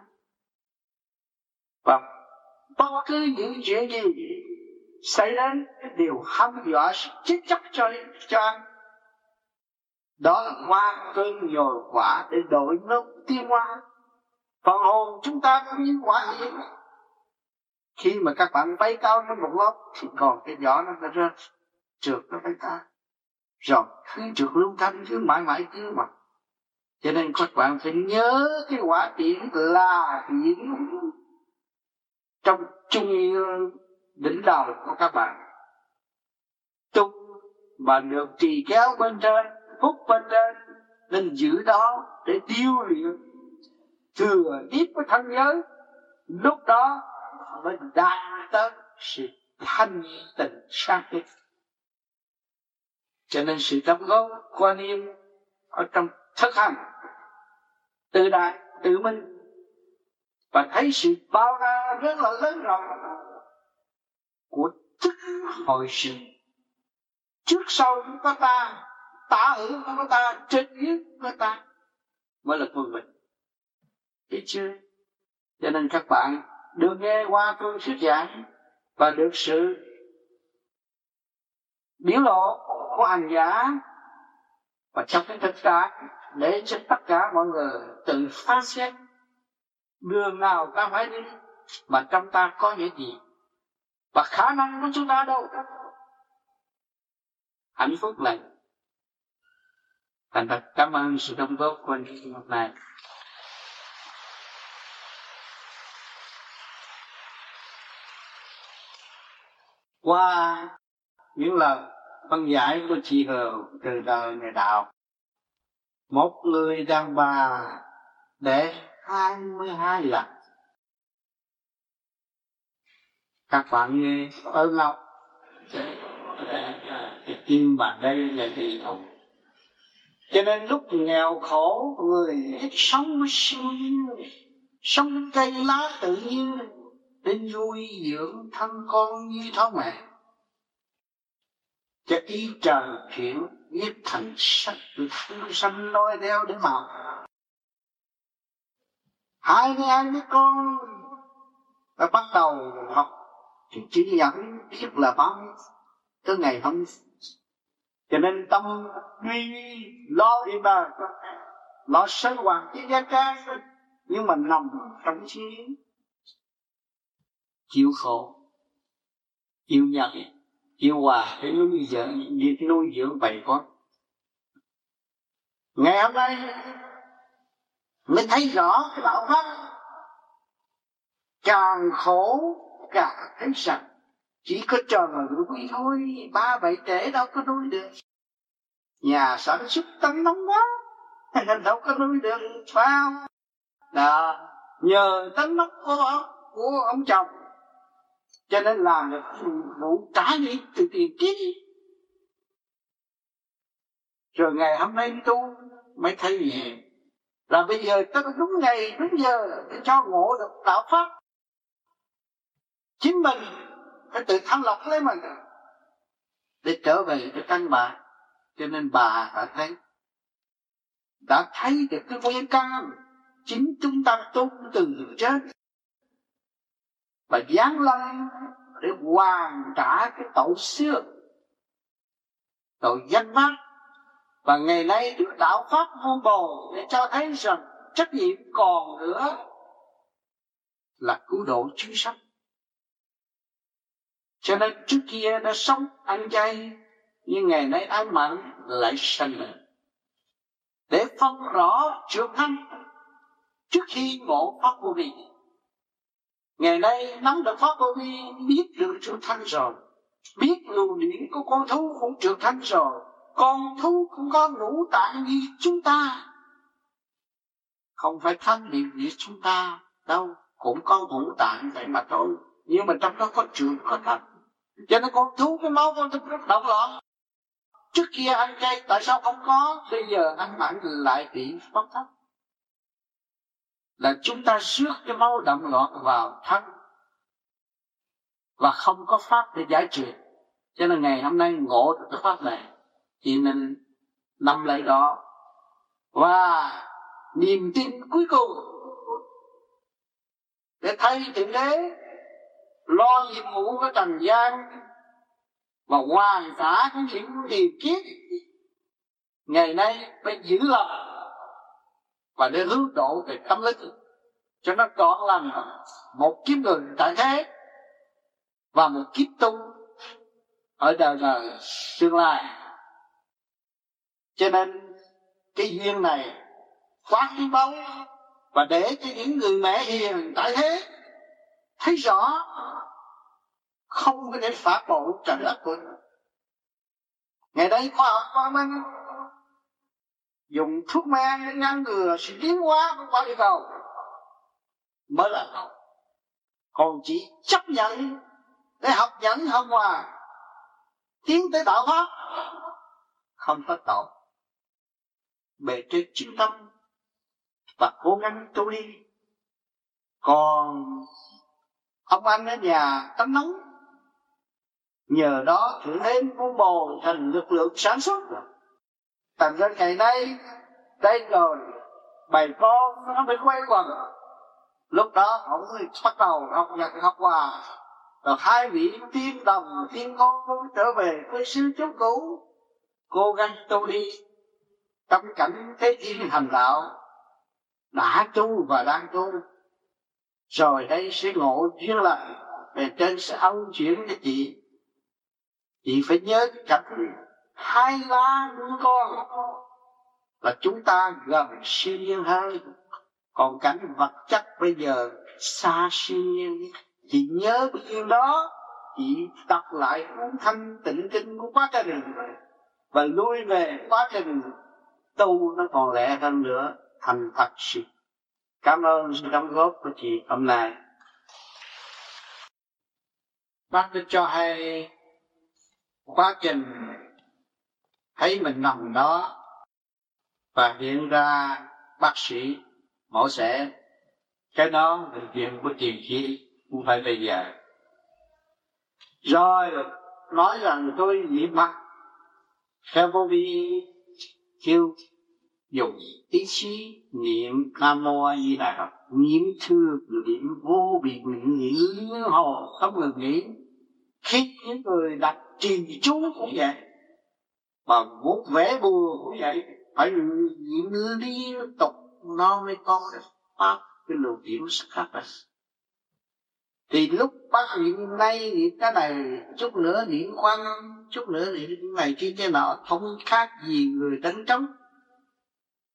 Speaker 3: và bất cứ những chuyện gì xảy đến đều hăm dọa sự chết chóc cho anh. Đó là qua cơn nhồi quả để đổi nó tiến hóa. Phần hồn chúng ta cũng như quả vậy. Khi mà các bạn bay cao lên một lớp thì còn cái giỏ nó rơi trượt nó bay cao, rồi cứ trượt lưu thanh cứ mãi mãi cứ mà. Cho nên các bạn phải nhớ cái quả điển là điển trong trung ương đỉnh đầu của các bạn. Tu mà được trì kéo bên trên, phúc bên trên, nên giữ đó để điêu luyện thừa tiếp với thân giới. Lúc đó mới đạt tới sự thanh tịnh sáng suốt. Cho nên sự đóng góp của anh em ở trong thực hành tự đại, tự minh, và thấy sự bao la rất là lớn rộng của thức hồi sự. Trước sau cũng có ta, tả hữu cũng có ta, trên dưới cũng có ta, mới là quân bình. Biết chưa? Cho nên các bạn được nghe qua tôi thuyết giảng và được sự biểu lộ của hành giả, và trong cái thực tại để cho tất cả mọi người tự phán xét đường nào ta phải đi, mà trong ta có những gì và khả năng của chúng ta đâu. Hạnh phúc lành. Thành thật cảm ơn sự đóng góp của anh hôm nay. Qua những lời phân giải của chị Hường từ đời ngày đạo, một người đàn bà để 22 lần. Các bạn nghe ơn lòng tim bạn đây là gì không? Cho nên lúc nghèo khổ người hết sống với siêu nhiên, sống với cây lá tự nhiên để nuôi dưỡng thân con như thó mẹ. Cho ý trời chuyển nhiếp thành sách được phương sanh lôi theo để màu. 22 đứa con đã bắt đầu học chỉ nhận biết là bao nhiêu tới ngày hôm. Cho nên tâm duy lo đi bà, lo sinh hoạt với gia ca, nhưng mà nằm trong suy nghĩ, chịu khổ, chịu nhận, chịu hòa để nuôi dưỡng bầy con. Ngày hôm nay mới thấy rõ cái đạo pháp. Càng khổ càng thấy rằng chỉ có trời núi thôi, ba bảy trẻ đâu có nuôi được. Nhà sản xuất tăng nóng quá đâu có nuôi được, phải không? Đó, nhờ tánh nóng của ông chồng cho nên làm được vụ trả đi từ tiền kiếp. Rồi ngày hôm nay tu mới thấy gì là bây giờ tới đúng ngày đúng giờ để cho ngộ được đạo pháp. Chính mình phải tự thanh lọc lấy mình để trở về với căn bản. Cho nên bà đã thấy được cái nguyên căn chính chúng ta tu từ trên và giáng lâm để hoàn trả cái tội xưa, tội danh mát. Và ngày nay được đạo pháp muôn bồ để cho thấy rằng trách nhiệm còn nữa là cứu độ chúng sanh. Cho nên trước kia đã sống ăn chay, nhưng ngày nay ái mạn lại sanh mình để phân rõ trưởng thanh trước khi ngộ pháp vô vi. Ngày nay nắm được pháp vô vi, biết được trưởng thanh rồi, biết luồng điển của con thú cũng trưởng thanh rồi. Con thú cũng có ngũ tạng như chúng ta, không phải thanh điển như chúng ta đâu, cũng có ngũ tạng vậy mà thôi, nhưng mà trong đó có trưởng có thanh. Cho nên con thú cái máu con thú rất động loạn. Trước kia ăn chay tại sao không có, bây giờ ăn mặn lại bị phóng thấp. Là chúng ta rước cái máu động loạn vào thân và không có pháp để giải trừ. Cho nên ngày hôm nay ngộ được cái pháp này, thì nên nắm lấy đó. Và niềm tin cuối cùng để thấy Thượng Đế lo nhiệm vụ của trần gian và hoàn trả những điều kiết ngày nay phải giữ lập và để hướng độ về tâm linh cho nó trọn lành một kiếp người tại thế và một kiếp tu ở đời đời tương lai. Cho nên cái duyên này quá quý báu, và để cho những người mẹ hiền tại thế thấy rõ không có thể phạt bội trần ác của nó. Ngày đây khoa học khoa minh dùng thuốc men để ngăn ngừa sự tiến hóa của quả địa cầu mới là không. Còn chỉ chấp nhận để học nhẫn học hòa tiến tới đạo pháp không có tội. Bề trên chuyên tâm và cố gắng tu đi. Còn ông anh ở nhà tắm nóng, nhờ đó Thượng Đế muôn bồ thành lực lượng sản xuất. Thành ra ngày nay đây rồi bầy con nó phải quay quần. Lúc đó ông mới bắt đầu học nhật học hòa. Rồi hai vị tiên đồng tiên con cũng trở về với sư chú cũ, cố gắng tu đi trong cảnh thế thiên hành đạo, đã tu và đang tu. Rồi đây sẽ ngộ duyên lành, về trên sẽ ân chuyển cho chị. Chị phải nhớ cái cảnh hai ba đứa con là chúng ta gần siêu nhiên hơn. Còn cảnh vật chất bây giờ xa siêu nhiên. Chị nhớ cái chuyện đó, chị đọc lại cuốn Thanh Tịnh Kinh của quá trình và lui về quá trình tu nó còn lẹ hơn nữa, thành thật sự. Cảm ơn sự đóng góp của chị hôm nay. Bác đã cho hay quá trình thấy mình nằm đó và hiện ra bác sĩ mổ xẻ. Cái đó bệnh viện của tiền chi không phải bây giờ. Rồi nói rằng tôi niệm mắt theo vô vi kêu dùng ý chí niệm Nam Mô A Di Đà Phật, niệm thương niệm vô biên niệm hồ không ngừng nghỉ. Khi những người đặt trì chú cũng vậy, mà muốn vẽ bùa cũng vậy, phải niệm liên tục nó mới có pháp cái luồng điểm sắc khác rồi. Thì lúc bác niệm nay niệm cái này, chút nữa niệm quan, chút nữa niệm cái này kia nọ, không khác gì người đánh trống.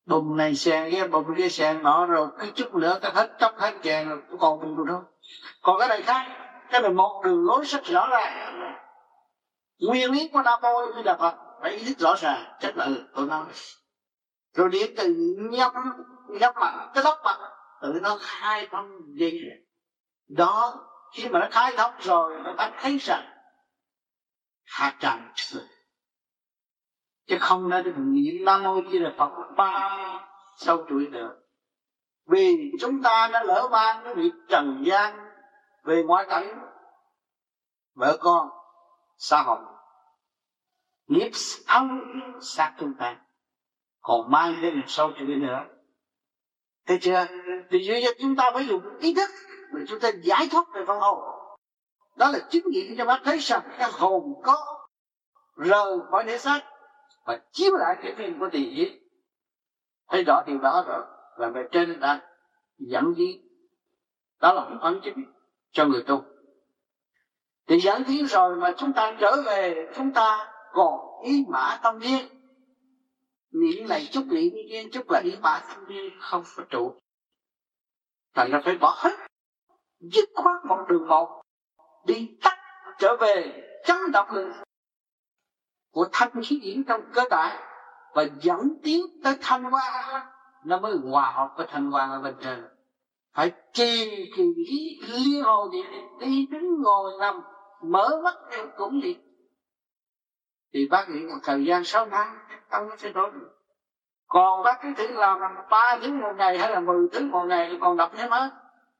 Speaker 3: bùm này xèn kia bùm kia xèn nọ, rồi cái chút nữa ta hết tóc hết chèn rồi còn bùm thôi. Còn cái này khác, cái này một đường lối rất rõ ràng. Nguyên lý của Nam Mô Di Đà Phật phải ý thức rõ ràng, chắc là tụi nó. Rồi điện từ nhắm mặt cái tóc mặt, tự nó khai thông gì đó. Khi mà nó khai thông rồi, nó ta thấy rằng hạ tràng sự, chứ không nên niệm Nam Mô Di Đà Phật bao sâu chuỗi được. Vì chúng ta đã lỡ mang cái việc trần gian về ngoại cảnh, vợ con, xã hội, nghiệp ăn sát chúng ta, còn mang đến sâu chuỗi nữa. Thấy chưa? Thì giờ chúng ta phải dùng ý thức để chúng ta giải thoát về phần hồn. Đó là chứng nghiệm cho bác thấy rằng cái hồn có rời khỏi thể xác và chiếu lại cái phim của tiền giới. Thấy rõ điều đó rồi là về trên đã dẫn dí. Đó là một ấn chứng cho người tu. Thì dẫn dí rồi mà chúng ta trở về, chúng ta còn ý mã tâm viên. Niệm này chút niệm kia, chút là ý mã tâm viên không có trụ. Thành ra phải bỏ hết, dứt khoát một đường một, đi tắt trở về chấn động lực của thanh khí điển trong cơ thể và dẫn tiến tới thanh hoa, nó mới hòa hợp với thanh hoa ở bên trên. Phải trì kỳ liên hồ đi đứng ngồi nằm mở mắt cũng đi. Thì bác nghĩ một thời gian 6 tháng tâm nó sẽ đổi được. Còn bác cứ thử làm 3 thứ một ngày hay là 10 thứ một ngày còn đọc nhé hết.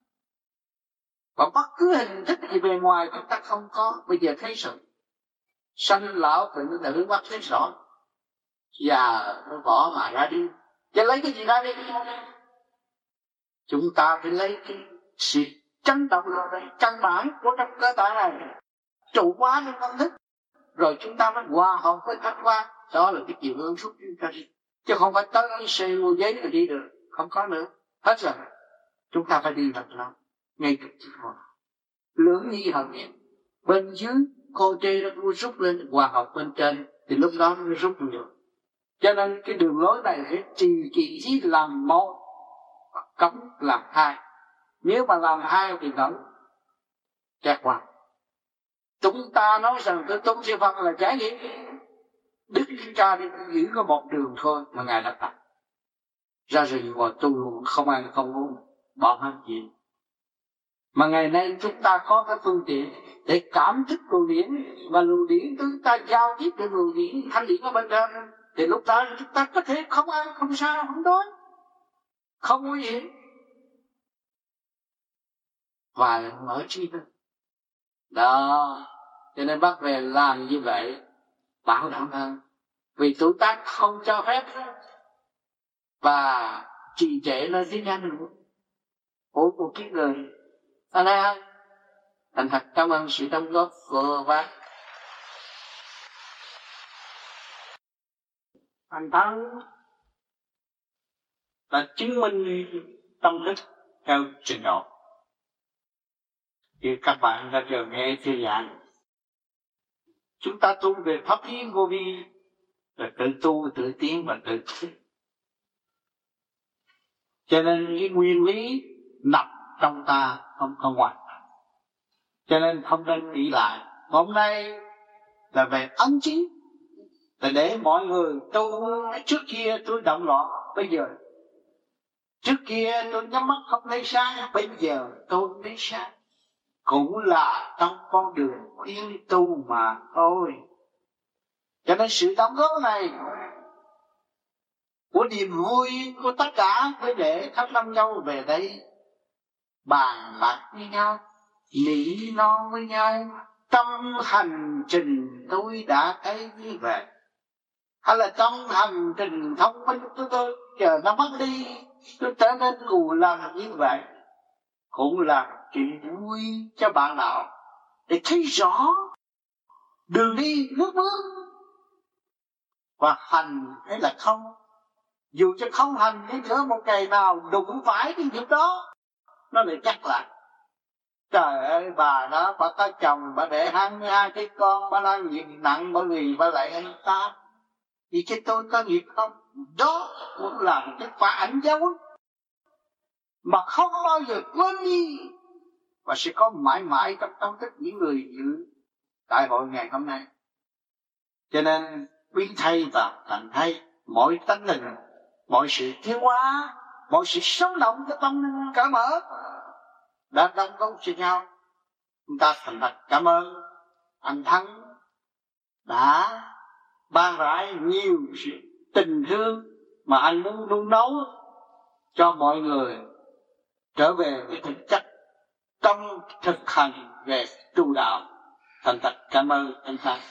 Speaker 3: Và bất cứ hình thức gì bề ngoài chúng ta không có. Bây giờ thấy rồi, sanh lão tự nó hướng mắt thấy rõ, già nó bỏ mà ra đi. Chứ lấy cái gì ra đi? Chúng ta phải lấy cái sự chấn động rồi căn bản của trong cơ thể này trụ hóa trong tâm thức, rồi chúng ta mới hòa hợp với thanh hoa. Đó là cái chiều hướng xuất chúng ta đi, chứ không phải tới cái xe mua giấy rồi đi được, không có nữa. Hết rồi, chúng ta phải đi thật lòng ngay cực chịu hòa. Lưỡng nhi hợp nhất, bên dưới cô trê nó cũng rút lên hòa hợp bên trên, thì lúc đó nó rút được. Cho nên cái đường lối này phải trì kỳ trí làm một, cấm làm hai. Nếu mà làm hai thì nó chặt hoàng. Chúng ta nói rằng cái tông siêu Phật là trái nghĩa, Đức Cha đi giữ có một đường thôi mà Ngài đã tập. Ra rừng ngồi tu không ai không muốn bỏ hết chuyện. Mà ngày nay chúng ta có cái phương tiện để cảm thức luồng điển, và luồng điển chúng ta giao tiếp với luồng điển thanh điển ở bên trên, thì lúc đó chúng ta có thể không ăn, không sao, không đói, không nguy hiểm, và mở trí thôi. Đó, cho nên bác về làm như vậy bảo đảm hơn, vì tuổi tác không cho phép và trì trệ nó diễn ra nữa. Ủa một cái người anh em thành thật cảm ơn sự đóng góp của bác.
Speaker 2: Anh thắng là chứng minh tâm thức theo trình độ. Thì các bạn đã giờ nghe thư giãn. Chúng ta tu về pháp lý vô vi là tự tu, tự tiến và tự thức. Cho nên cái nguyên lý nằm trong ta, không có ngoài. Cho nên không nên nghĩ lại. Hôm nay là về ấn chứng, là để mọi người tu. Trước kia tôi động loạn, bây giờ trước kia tôi nhắm mắt không thấy sáng, bây giờ tôi thấy sáng. Cũng là trong con đường khuyên tu mà thôi. Cho nên sự đóng góp này của niềm vui của tất cả phải để khắp năm nhau về đây bàn bạc với nhau, nỉ non với nhau. Trong hành trình tôi đã thấy như vậy, hay là trong hành trình thông minh tôi chờ nó mất đi, tôi trở nên cù lần như vậy, cũng là chuyện vui cho bạn nào để thấy rõ đường đi nước bước và hành hay là không. Dù cho không hành đi nữa, một ngày nào đụng phải cái việc đó nó lại chắc lại. Trời ơi, bà đó bà có chồng, bà để 22 cái con, bà đang nghiệp nặng bởi vì bà lại anh ta. Vì chứ tôi có nghiệp không?
Speaker 3: Đó cũng là một cái phản ảnh dấu mà không bao giờ quên đi, và sẽ có mãi mãi trong tâm thức những người dự đại hội ngày hôm nay. Cho nên quý thầy và thành thầy, mọi tánh linh, mọi sự tiến hóa, mọi sự sống động của tâm linh cởi mở đã đồng công với nhau. Chúng ta thành thật cảm ơn anh Thắng đã ban rãi nhiều sự tình thương mà anh muốn nung nấu cho mọi người trở về với thực chất trong thực hành về tu đạo. Thành thật cảm ơn anh Thắng.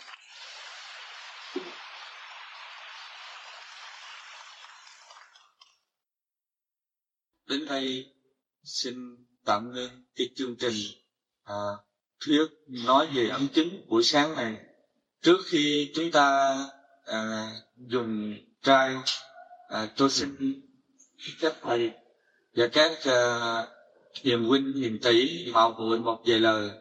Speaker 1: Đến đây xin tạm ngưng cái chương trình thuyết nói về ấn chứng buổi sáng này. Trước khi chúng ta dùng trai, tôi xin các thầy và các hiền huynh hiền tỷ mạo muội một vài lời.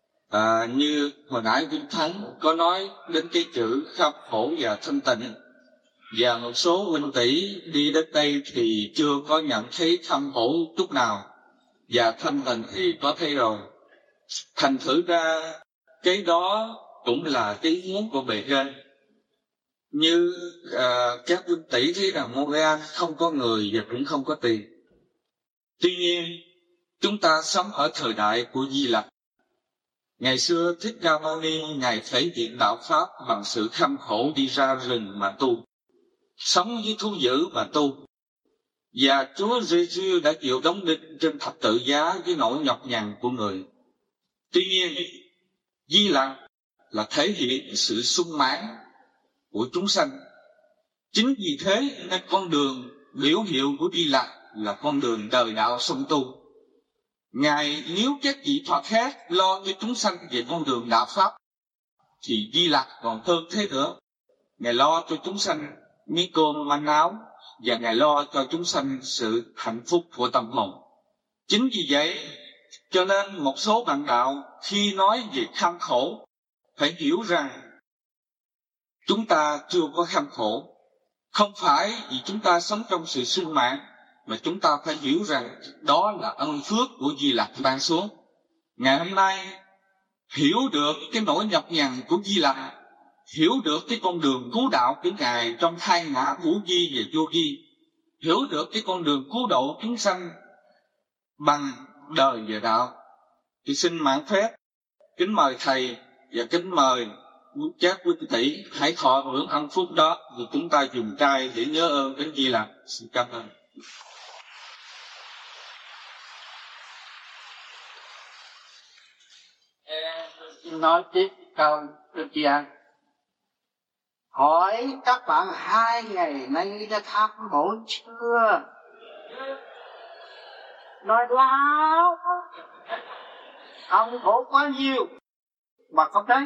Speaker 1: Như hồi nãy Vinh Thắng có nói đến cái chữ kham khổ và thanh tịnh, và một số huynh tỷ đi đến đây thì chưa có nhận thấy kham khổ chút nào, và thanh tịnh thì có thấy rồi. Thành thử ra cái đó cũng là cái muốn của bề trên. Như các huynh tỷ thấy rằng Montreal không có người và cũng không có tiền. Tuy nhiên chúng ta sống ở thời đại của Di Lặc. Ngày xưa Thích Ca Mâu Ni ngài thể hiện đạo pháp bằng sự kham khổ, đi ra rừng mà tu, sống với thú dữ mà tu. Và Chúa Giêsu đã chịu đóng đinh trên thập tự giá với nỗi nhọc nhằn của người. Tuy nhiên Di Lặc là thể hiện sự sung mãn của chúng sanh. Chính vì thế nên con đường biểu hiệu của Di Lặc là con đường đời đạo song tu. Ngài nếu các vị Phật khác lo cho chúng sanh về con đường đạo pháp, thì Di Lặc còn hơn thế nữa. Ngài lo cho chúng sanh miếng cơm manh áo, và Ngài lo cho chúng sanh sự hạnh phúc của tâm hồn. Chính vì vậy cho nên một số bạn đạo khi nói về kham khổ phải hiểu rằng chúng ta chưa có kham khổ. Không phải vì chúng ta sống trong sự sung mãn, mà chúng ta phải hiểu rằng đó là ân phước của Di Lặc ban xuống. Ngày hôm nay hiểu được cái nỗi nhọc nhằn của Di Lặc, hiểu được cái con đường cứu đạo của Ngài trong hai ngã hữu vi và vô vi, hiểu được cái con đường cứu độ chúng sanh bằng đời và đạo, thì xin mạn phép kính mời thầy và kính mời các quý tỷ hãy thọ hưởng ân phúc đó, vì chúng ta dùng trai để nhớ ơn đến Di Lặc. Xin cảm ơn.
Speaker 3: Nói tiếp câu Đức Giang, hỏi các bạn 2 ngày nay đã tham khổ chưa? Nói láo, tham khổ quá nhiều mà không thấy.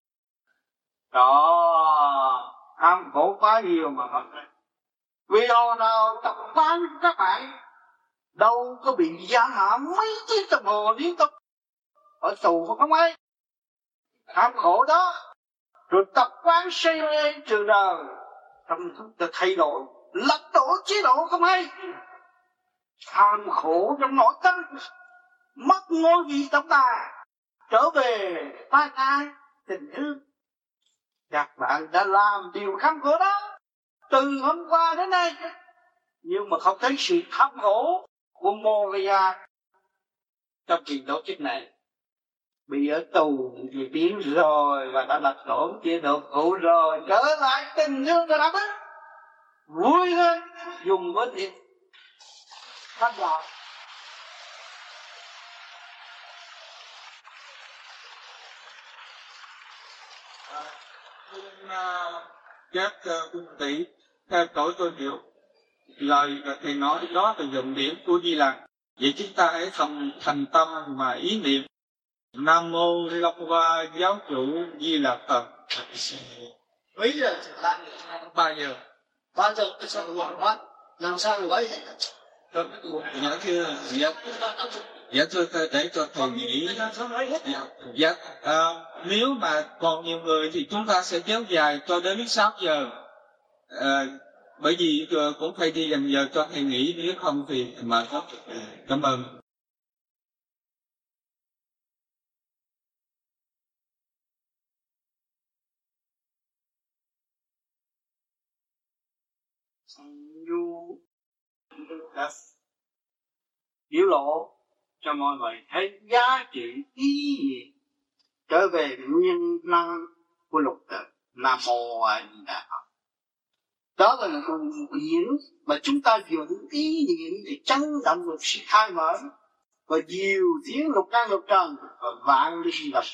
Speaker 3: Đó, tham khổ quá nhiều mà không thấy. Vì hồi nào tập quán của các bạn đâu có bị giam hãm mấy tiếng đồng hồ liên tục ở tù không ấy. Tham khổ đó, rồi tập quán xây lên trường đời, tâm thức đã thay đổi, lật đổ chế độ không hay. Tham khổ trong nội tâm, mất ngôi vị tổng tài, trở về tai ai tình thương. Các bạn đã làm điều kham khổ đó từ hôm qua đến nay, nhưng mà không thấy sự tham khổ của Moria trong kỳ tổ chức này. Bị ở tù thì biến rồi và đã lật đổ chế độ cũ rồi, trở lại tình thương của đạo đức, vui hơn dùng với thiện pháp đạo.
Speaker 1: Các quý tỷ theo tối tôi hiểu lời thầy nói đó là dụng điểm của Di Lặc. Vậy chúng ta hãy thành tâm mà ý niệm Nam Mô Long Hoa Giáo Chủ Di Lặc Phật.
Speaker 3: Bây giờ lại
Speaker 1: 3 giờ.
Speaker 3: 3 giờ tôi sẽ hoàn hoãn. Làm sao được vậy?
Speaker 1: Dạ thưa, dạ thưa để cho thầy nghĩ. Dạ, nếu mà còn nhiều người thì chúng ta sẽ kéo dài cho đến 6 giờ. bởi vì cũng phải đi dành giờ cho thầy nghỉ, nếu không thì mệt lắm. Cảm ơn.
Speaker 3: Du đã biểu lộ cho mọi người thấy giá trị ý nghĩa trở về nguyên năng của lục tự. Nam mô A Di Đà Phật. Đó là một điển mà chúng ta dùng ý niệm để chấn động một sự khai mở và nhiều tiếng lục căn lục trần và vạn linh lập.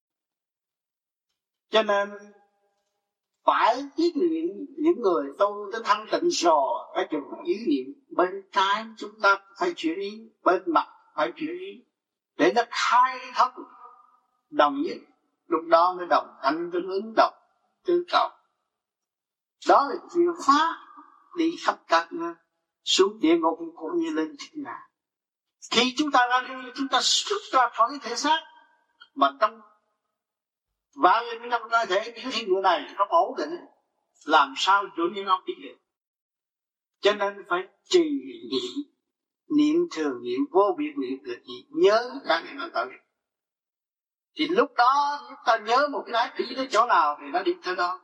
Speaker 3: Cho nên phải ý niệm những người tu tới thanh tịnh rồi phải dùng ý niệm bên trái chúng ta phải chuyển ý, bên mặt phải chuyển ý để nó khai thông đồng nhất, lúc đó mới đồng thanh tương ứng đồng tứ cầu. Đó là chìa khóa đi khắp các xuống địa ngục cũng như lên thiên đàng. Khi chúng ta ra đi, chúng ta xuất ra khỏi thể xác mà trong và lên trong cơ thể những thiên địa này nó ổn định, làm sao chủ nhân ông biết được. Cho nên phải trì niệm thường niệm vô biệt niệm là gì? Nhớ các ngày nó tới. Thì lúc đó chúng ta nhớ một cái đá đi tới chỗ nào thì nó đi tới đó.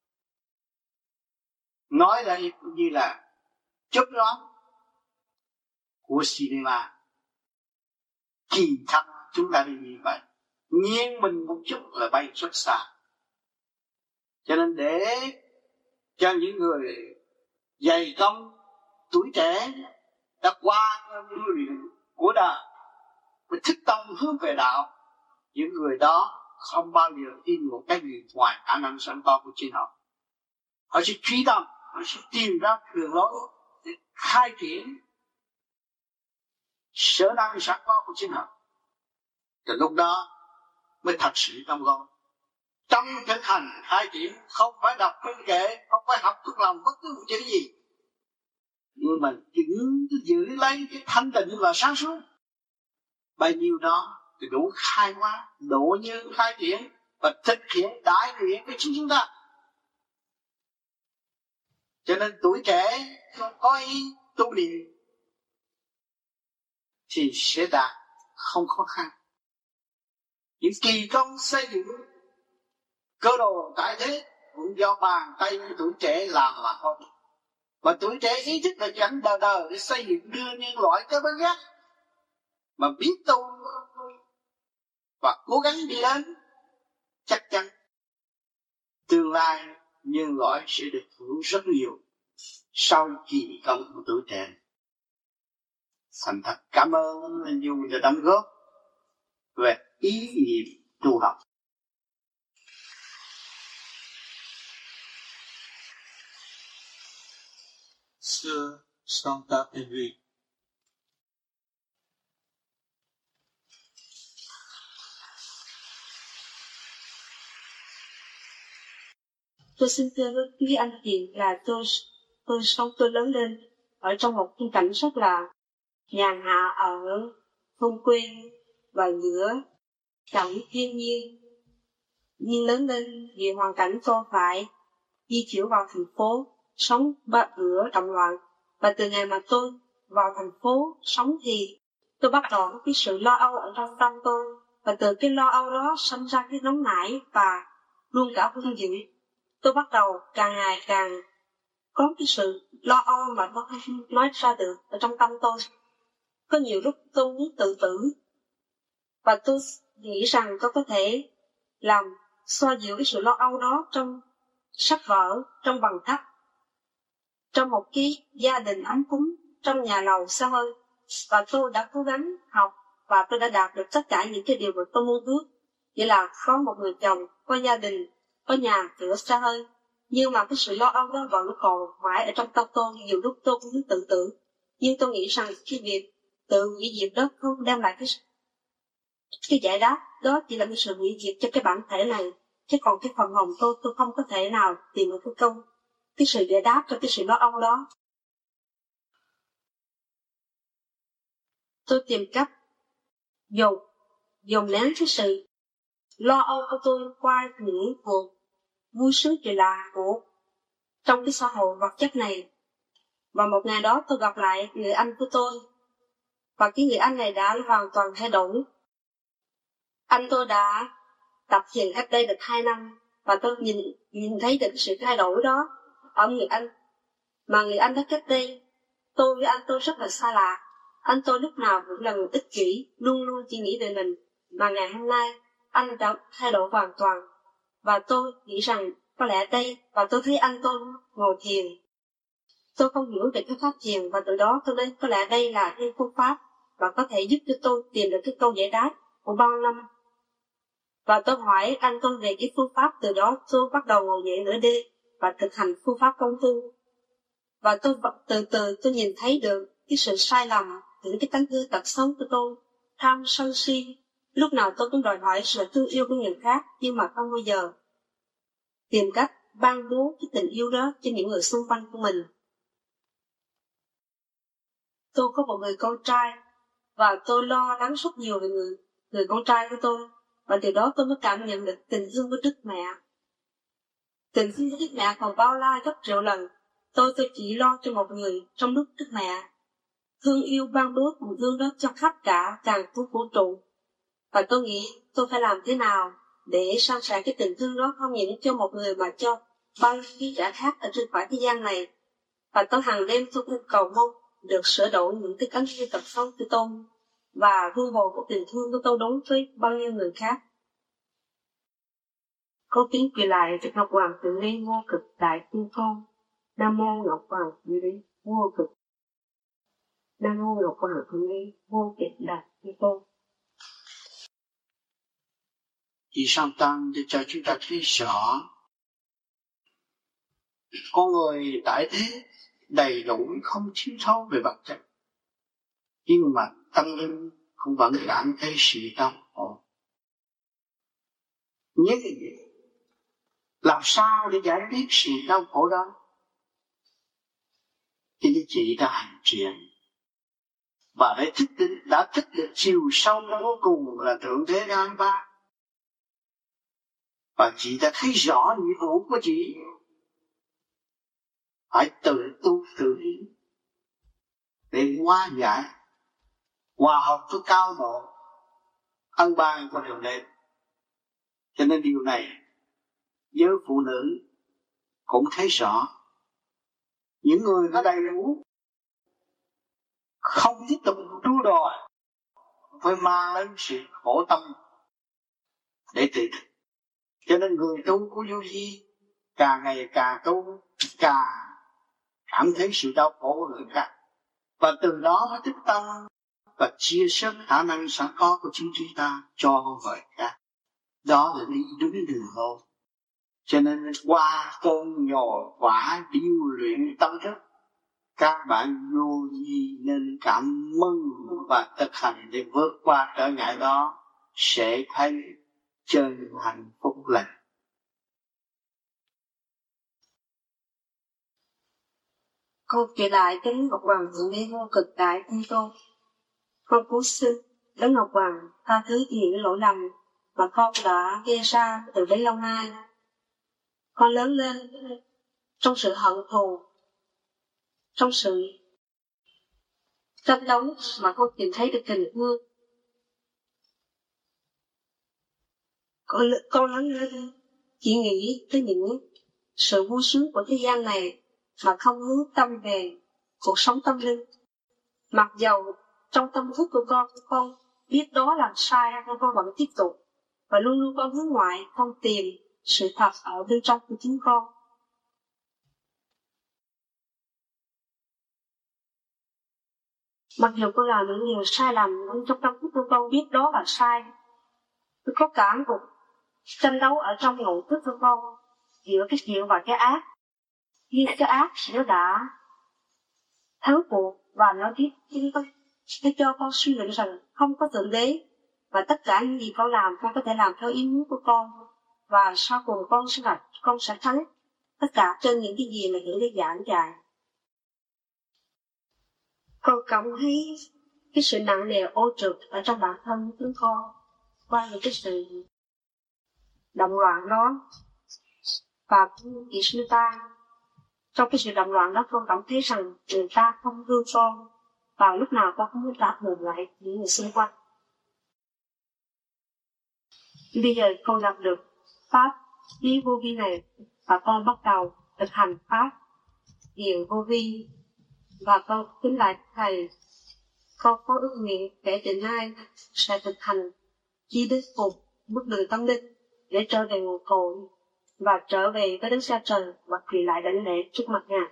Speaker 3: Nói đây như là chớp nhoáng của cinema. Kỳ thật chúng ta đi như vậy, nghiêng mình một chút là bay rất xa. Cho nên để cho những người dày công tuổi trẻ đã qua nuôi luyện của đạo và thức tâm hướng về đạo, những người đó không bao giờ tin một cái gì ngoài khả năng sẵn có của chính họ. Họ sẽ truy tâm, họ sẽ tìm ra đường lối để khai triển sở năng sẵn có của chính họ. Từ lúc đó mới thật sự trong góp. Trong thực hành khai triển không phải đọc kinh kệ, không phải học thuộc lòng bất cứ một chữ gì, nhưng mà giữ lấy cái thanh tịnh và sáng suốt. Bao nhiêu đó thì đủ khai hóa, độ như khai triển và thực hiện đại nguyện với chúng ta. Cho nên tuổi trẻ không có ý tu luyện thì sẽ đạt không khó khăn. Những kỳ công xây dựng cơ đồ tại thế cũng do bàn tay tuổi trẻ làm mà thôi. Mà tuổi trẻ ý thức là chẳng đời đời để xây dựng đưa nhân loại tới bên giác, mà biết tu và cố gắng đi đến, chắc chắn tương lai nhân loại sẽ được hưởng rất nhiều sau kỳ công của tuổi trẻ. Thành thật cảm ơn anh Du đã đóng góp về ý niệm tu học.
Speaker 1: Xưa Santa Henry.
Speaker 4: Tôi xin thưa với quý anh chị là tôi lớn lên ở trong một khung cảnh rất là nhàn hạ ở thôn quê và giữa cảnh thiên nhiên. Nhưng lớn lên vì hoàn cảnh tôi phải di chuyển vào thành phố, sống bát bữa động loạn. Và từ ngày mà tôi vào thành phố sống thì tôi bắt đầu có cái sự lo âu ở trong tâm tôi. Và từ cái lo âu đó sinh ra cái nóng nảy và luôn cả hung dữ. Tôi bắt đầu càng ngày càng có cái sự lo âu mà tôi không nói ra được ở trong tâm tôi. Có nhiều lúc tôi muốn tự tử. Và tôi nghĩ rằng tôi có thể làm xoa dịu cái sự lo âu đó trong sách vở, trong bằng thắt, trong một cái gia đình ấm cúng, trong nhà lầu xa hơi. Và tôi đã cố gắng học và tôi đã đạt được tất cả những cái điều mà tôi muốn ước. Vậy là có một người chồng, có gia đình, có nhà cửa xa hơi. Nhưng mà cái sự lo âu đó vẫn còn mãi ở trong tâm tôi. Nhiều lúc tôi cũng muốn tự tử. Nhưng tôi nghĩ rằng cái việc tự hủy diệt đó không đem lại cái giải đáp. Đó chỉ là cái sự hủy diệt cho cái bản thể này. Chứ còn cái phần hồn tôi không có thể nào tìm được cái sự giải đáp cho cái sự lo âu đó. Tôi tìm cách dồn nén cái sự lo âu của tôi qua những cuộc vui sướng kỳ lạ của trong cái xã hội vật chất này. Và một ngày đó tôi gặp lại người anh của tôi, và cái người anh này đã hoàn toàn thay đổi. Anh tôi đã tập thiền cách đây được 2 năm, và tôi nhìn thấy được sự thay đổi đó ở người anh. Mà người anh đó cách đây, tôi với anh tôi rất là xa lạ. Anh tôi lúc nào cũng là người ích kỷ, luôn luôn chỉ nghĩ về mình. Mà ngày hôm nay, anh đã thay đổi hoàn toàn. Và tôi nghĩ rằng có lẽ đây, và tôi thấy anh tôi ngồi thiền. Tôi không hiểu về cái pháp thiền, và từ đó tôi đến có lẽ đây là cái phương pháp và có thể giúp cho tôi tìm được cái câu giải đáp của bao năm. Và tôi hỏi anh tôi về cái phương pháp, từ đó tôi bắt đầu ngồi dậy nửa đêm và thực hành phương pháp công phu. Và tôi từ từ tôi nhìn thấy được cái sự sai lầm, những cái tánh hư tật xấu của tôi, tham sân si. Lúc nào tôi cũng đòi hỏi sự thương yêu của người khác, nhưng mà không bao giờ tìm cách ban bố cái tình yêu đó cho những người xung quanh của mình. Tôi có một người con trai, và tôi lo lắng rất nhiều về người con trai của tôi, và từ đó tôi mới cảm nhận được tình thương của Đức Mẹ. Tình thương của Đức Mẹ còn bao la gấp triệu lần. Tôi chỉ lo cho một người trong lúc Đức Mẹ thương yêu ban bố tình thương đó cho khắp cả càng khôn vũ trụ. Và tôi nghĩ tôi phải làm thế nào để san sẻ cái tình thương đó, không những cho một người mà cho bao nhiêu kẻ khác ở trên cõi thế gian này. Và tôi hàng đêm tôi cũng cầu mong được sửa đổi những cái tánh hư tật xấu của tôi và thu hồi của tình thương của tôi đối với bao nhiêu người khác. Có kính quỳ lại cho Ngọc Hoàng Thượng Ly Vô Cực Đại Tiên Tôn. Nam mô Ngọc Hoàng Thượng Ly Vô Cực. Nam mô Ngọc Hoàng Thượng Ly Vô Cực Đại Tiên Tôn.
Speaker 3: Chỉ song tăng để cho chúng ta thấy rõ con người tại thế đầy đủ không thiếu thốn về vật chất, nhưng mà tâm linh cũng vẫn cảm thấy sự đau khổ. Nhưng làm sao để giải quyết sự đau khổ đó? Chính chị đã hành trì và đã thức được chiều sâu vô cùng là Thượng Đế An Ba. Và chị đã thấy rõ nhiệm vụ của chị, phải tự tu tự đi để hóa giải, hòa hợp với cao độ ân ban của Thượng Đế. Cho nên điều này giới phụ nữ cũng thấy rõ. Những người có đầy đủ không tiếp tục đua đòi, phải mang đến sự khổ tâm để tự thực. Cho nên người tu của vô vi càng ngày càng tu, càng cảm thấy sự đau khổ của người khác, và từ đó mới thức tâm và chia sẻ khả năng sẵn có của chính chúng ta cho người khác. Đó là đi đúng đường lối. Cho nên qua cơn nhồi quả điêu luyện tâm thức, các bạn vô vi nên cảm mừng và thực hành để vượt qua trở ngại đó, sẽ thấy chân hạnh phúc lành.
Speaker 4: Con kể lại kính Ngọc Hoàng Thượng Đế Vô Cực Đại Tiên Tôn. Con cúi xin Đấng Ngọc Hoàng tha thứ cho những lỗi lầm mà con đã gây ra từ bấy lâu nay. Con lớn lên trong sự hận thù, trong sự tranh đấu mà con tìm thấy được tình thương. Con lớn lên chỉ nghĩ tới những sự vui sướng của thế gian này mà không hướng tâm về cuộc sống tâm linh. Mặc dầu trong tâm thức của con biết đó là sai, con vẫn tiếp tục và luôn luôn con hướng ngoại, con tìm sự thật ở bên trong của chính con. Mặc dù con làm những điều sai lầm, nhưng trong tâm thức của con biết đó là sai. Tôi có cả một tranh đấu ở trong nội thức của con giữa cái thiện và cái ác. Khi cái ác nó đã thắng cuộc và nó cho con suy nghĩ rằng không có Thượng Đế, và tất cả những gì con làm con có thể làm theo ý muốn của con, và sau cùng con sẽ thắng tất cả trên những cái gì mà Thượng Đế giảng dạy. Con cảm thấy cái sự nặng nề ô trực ở trong bản thân chúng con qua những cái sự động loạn đó, và chị sư ta Trong cái sự động loạn đó, con cảm thấy rằng người ta không thương con, và lúc nào con cũng muốn đáp ngược lại những người xung quanh. Bây giờ con gặp được pháp trí vô vi này, và con bắt đầu thực hành pháp hiện vô vi, và con kính lại thầy. Con có ước nguyện để từ nay sẽ thực hành chi đến cùng bước đường tâm linh để trở về nguồn cội và trở về với Đức Cha Trời và quỳ lại đảnh lễ trước mặt Ngài.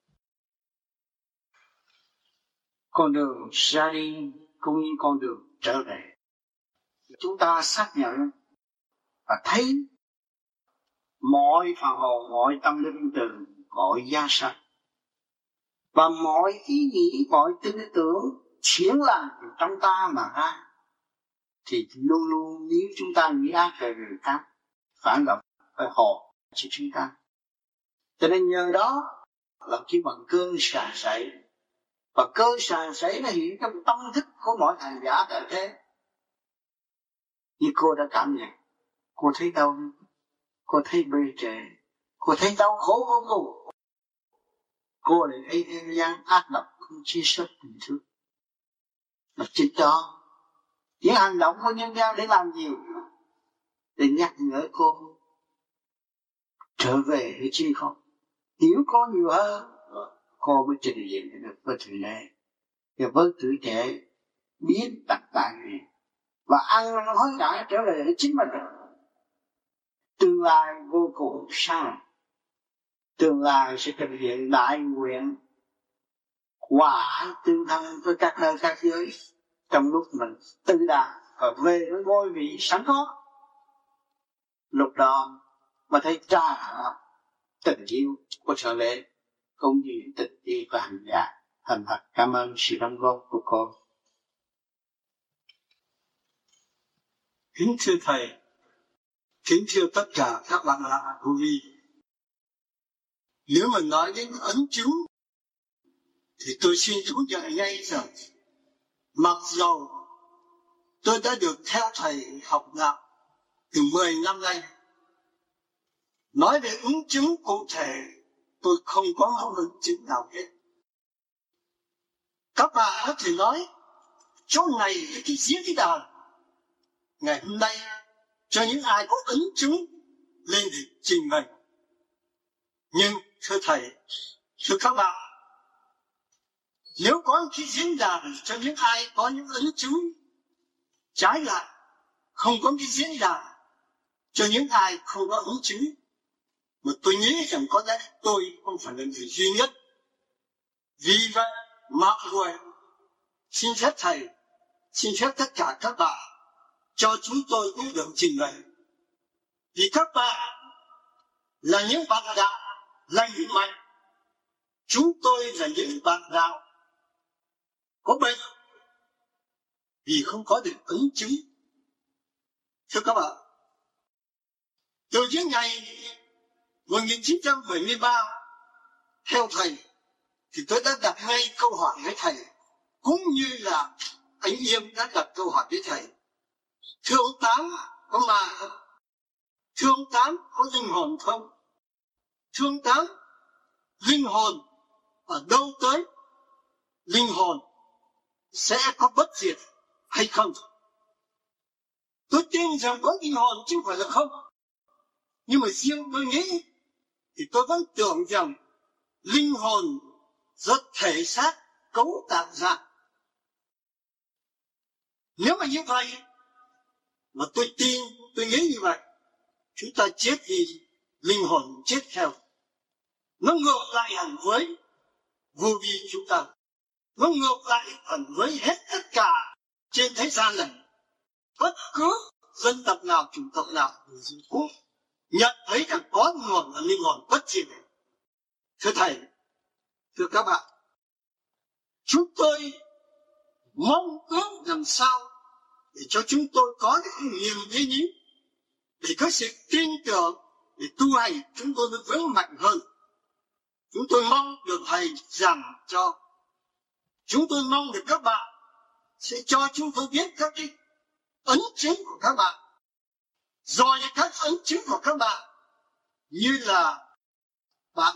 Speaker 3: Con đường ra đi cũng như con đường trở về, chúng ta xác nhận và thấy mọi phần hồn, mọi tâm linh từ mọi gia sanh và mọi ý nghĩ, mọi tin tưởng chuyển làm từ trong ta mà ra, thì luôn luôn nếu chúng ta nghĩ ác về người khác, phản động phải hồn cho chúng ta. Cho nên nhờ đó là cái bằng cơn sàn sảy, và cơn sàn sảy nó hiện trong tâm thức của mọi hành giả tại thế. Như cô đã cảm nhận, cô thấy đau, cô thấy bê trễ, cô thấy đau khổ vô cùng. Cô lại thấy thế gian ác độc không chia sớt tình thương. Mà chính đó, những hành động của nhân gian để làm gì? Để nhắc nhở cô trở về với chính con, hiểu con nhiều hơn, cô mới trình diện được với thượng đế, với tuổi trẻ biết đặt tại gì và ăn năn hối cải trở về với chính mình. Tương lai vô cùng sáng, tương lai sẽ thực hiện đại nguyện quả tương thân với các nơi các giới trong lúc mình tự đạt và về với ngôi vị sẵn có. Lúc đó mà thấy trả tình yêu của Thượng Đế cũng như tình yêu của hành giả. Thành thật cảm ơn sự đóng góp của cô.
Speaker 2: Kính thưa Thầy, kính thưa tất cả các bạn lạ vô vi. Nếu mà nói đến ấn chứng thì tôi xin thú nhận ngay rằng mặc dầu tôi đã được theo Thầy học đạo từ 10 năm nay, nói về ứng chứng cụ thể tôi không có ứng chứng nào hết. Các bạn có thể nói chỗ này là cái diễn đàn ngày hôm nay cho những ai có ứng chứng lên để trình bày. Nhưng thưa Thầy, thưa các bạn, nếu có cái diễn đàn cho những ai có những ứng chứng, trái lại không có cái diễn đàn cho những ai không có ứng chứng, mà tôi nghĩ rằng có lẽ tôi không phải là người duy nhất. Vì vậy mọi người xin phép Thầy, xin phép tất cả các bạn cho chúng tôi cũng được trình bày. Vì các bạn là những bạn đạo lành mạnh, chúng tôi là những bạn đạo có bệnh vì không có được ứng chứng. Thưa các bạn, từ những ngày 1973 theo Thầy thì tôi đã đặt ngay câu hỏi với Thầy, cũng như là anh Yêm đã đặt câu hỏi với Thầy. Thưa ông Tám, có ma không? Thưa ông Tám, có linh hồn không? Thưa ông Tám, linh hồn ở đâu tới? Linh hồn sẽ có bất diệt hay không? Tôi tin rằng có linh hồn chứ không phải là không. Nhưng mà riêng tôi nghĩ thì tôi vẫn tưởng rằng linh hồn do thể xác cấu tạo ra. Nếu mà như vậy, mà tôi tin, tôi nghĩ như vậy, chúng ta chết thì linh hồn chết theo. Nó ngược lại hẳn với vô vi chúng ta. Nó ngược lại hẳn với hết tất cả trên thế gian này. Bất cứ dân tộc nào, chủng tộc nào cũng nhận thấy rằng có nguồn là linh hồn bất diệt. Thưa Thầy, thưa các bạn, chúng tôi mong ước làm sao để cho chúng tôi có được niềm tin ý, để có sự tin tưởng, để tu hành chúng tôi mới vững mạnh hơn. Chúng tôi mong được Thầy giảng cho. Chúng tôi mong được các bạn sẽ cho chúng tôi biết các cái ấn chứng của các bạn. Rồi các ấn chứng của các bạn như là bạn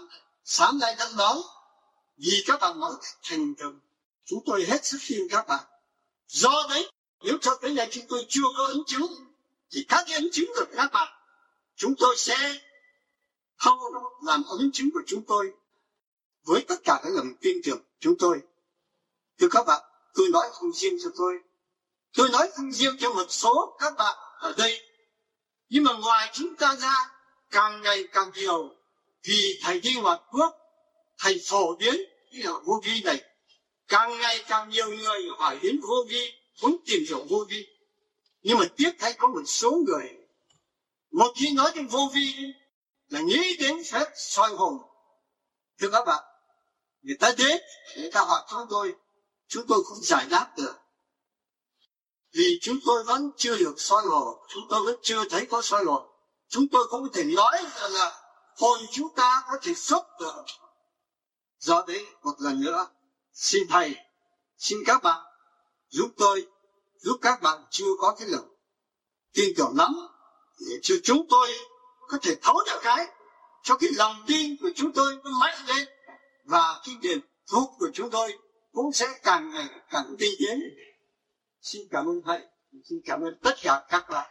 Speaker 3: Sáng nay đang nói, vì các bạn nói thành tựu, chúng tôi hết sức khuyên các bạn. Do đấy, nếu cho tới nay chúng tôi chưa có ấn chứng, thì các cái ấn chứng của các bạn, chúng tôi sẽ không làm ấn chứng của chúng tôi với tất cả cái lòng tin tưởng chúng tôi. Thưa các bạn, tôi nói không riêng cho tôi nói không riêng cho một số các bạn ở đây, nhưng mà ngoài chúng ta ra, càng ngày càng nhiều, vì thầy đi ngoại quốc, thầy phổ biến cái vô vi này, càng ngày càng nhiều người hỏi đến vô vi, muốn tìm hiểu vô vi. Nhưng mà tiếc thay có một số người, một khi nói đến vô vi là nghĩ đến phép soi hồn. Thưa các bạn, người ta đến, người ta hỏi chúng tôi không giải đáp được. Vì chúng tôi vẫn chưa được soi hồn, chúng tôi vẫn chưa thấy có soi hồn. Chúng tôi không thể nói rằng là hồn chúng ta có thể xuất được. Do đấy, một lần nữa, xin thầy, xin các bạn, giúp các bạn chưa có cái lòng tin tưởng lắm, để cho chúng tôi có thể thấu được cho cái lòng tin của chúng tôi nó mạnh lên, và cái niềm thuốc của chúng tôi cũng sẽ càng ngày càng tinh tiến. Xin cảm ơn thầy, xin cảm ơn tất cả các bạn.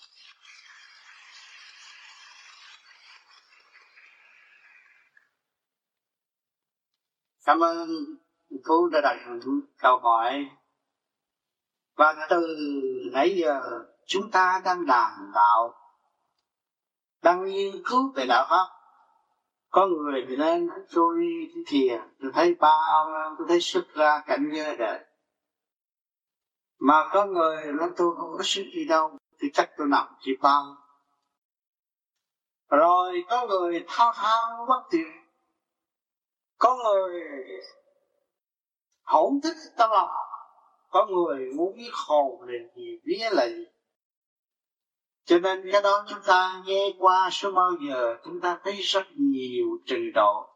Speaker 7: Cảm ơn cô đã đặt câu hỏi. Và từ nãy giờ chúng ta đang đàm đạo, đang nghiên cứu về đạo pháp. Có người thì lên tôi thiền, tôi thấy ba ông, tôi thấy xuất ra cảnh giới đời. Mà có người nói tôi không có sức gì đâu, thì chắc tôi nằm chỉ bao. Rồi có người thao thao bất tuyệt, có người hổng thích tâm lòng, có người muốn biết hồn là gì, vía là gì. Cho nên cái đó chúng ta nghe qua số bao giờ chúng ta thấy rất nhiều trình độ.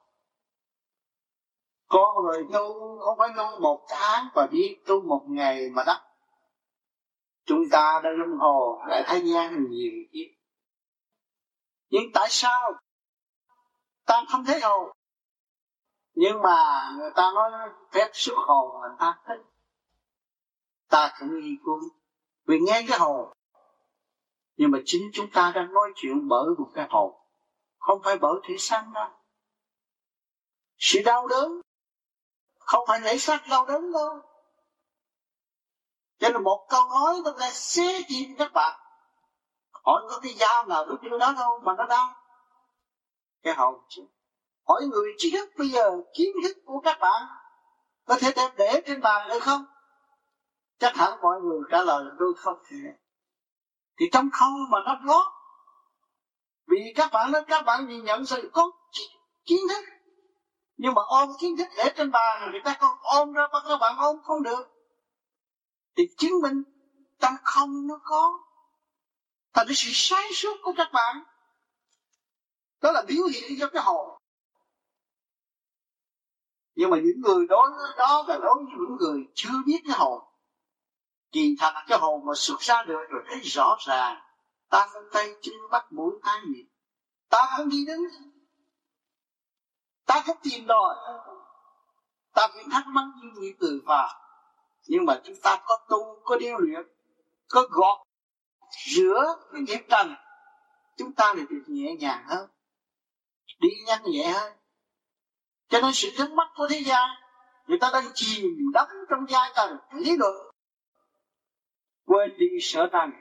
Speaker 7: Có người tu không phải tu 1 tháng và biết tu 1 ngày mà đắc. Chúng ta đã luân hồi lại thấy gian nhiều kiếp. Nhưng tại sao ta không thấy hồn? Nhưng mà người ta nói phép xuất hồn người ta thích. Ta cũng nghi cứu vì nghe cái hồn. Nhưng mà chính chúng ta đang nói chuyện bởi một cái hồn, không phải bởi thể xác đâu. Sự đau đớn không phải thể xác đau đớn đâu. Cho nên một câu nói tôi đã xé tim các bạn. Hỏi có cái dao nào tôi chưa đó đâu mà nó đau. Cái hồn chứ. Hỏi người trí thức bây giờ, kiến thức của các bạn có thể đem để trên bàn được không? Chắc hẳn mọi người trả lời là tôi không thể. Thì trong không mà nó có. Vì các bạn nói các bạn nhìn nhận sự có kiến thức. Nhưng mà ôm kiến thức để trên bàn, người ta còn ôm ra mà các bạn ôm không được. Thì chứng minh trong không nó có. Thành ra sự sáng suốt của các bạn, đó là biểu hiện cho cái hồn. Nhưng mà những người đó là đối với những người chưa biết cái hồn. Kỳ thật cái hồn mà xuất ra được rồi thấy rõ ràng. Ta không tay chân bắt mũi tai miệng. Ta không đi đứng. Ta không tìm đòi. Ta phải thắc mắc như người từ phà. Nhưng mà chúng ta có tu, có điêu luyện, có gọt rửa cái nghiệp trần, chúng ta lại được nhẹ nhàng hơn, đi nhanh nhẹ hơn. Cho nên sự trước mắt của thế gian, người ta đang chìm đắm trong giai tầng lý luận, quên đi sở tầng.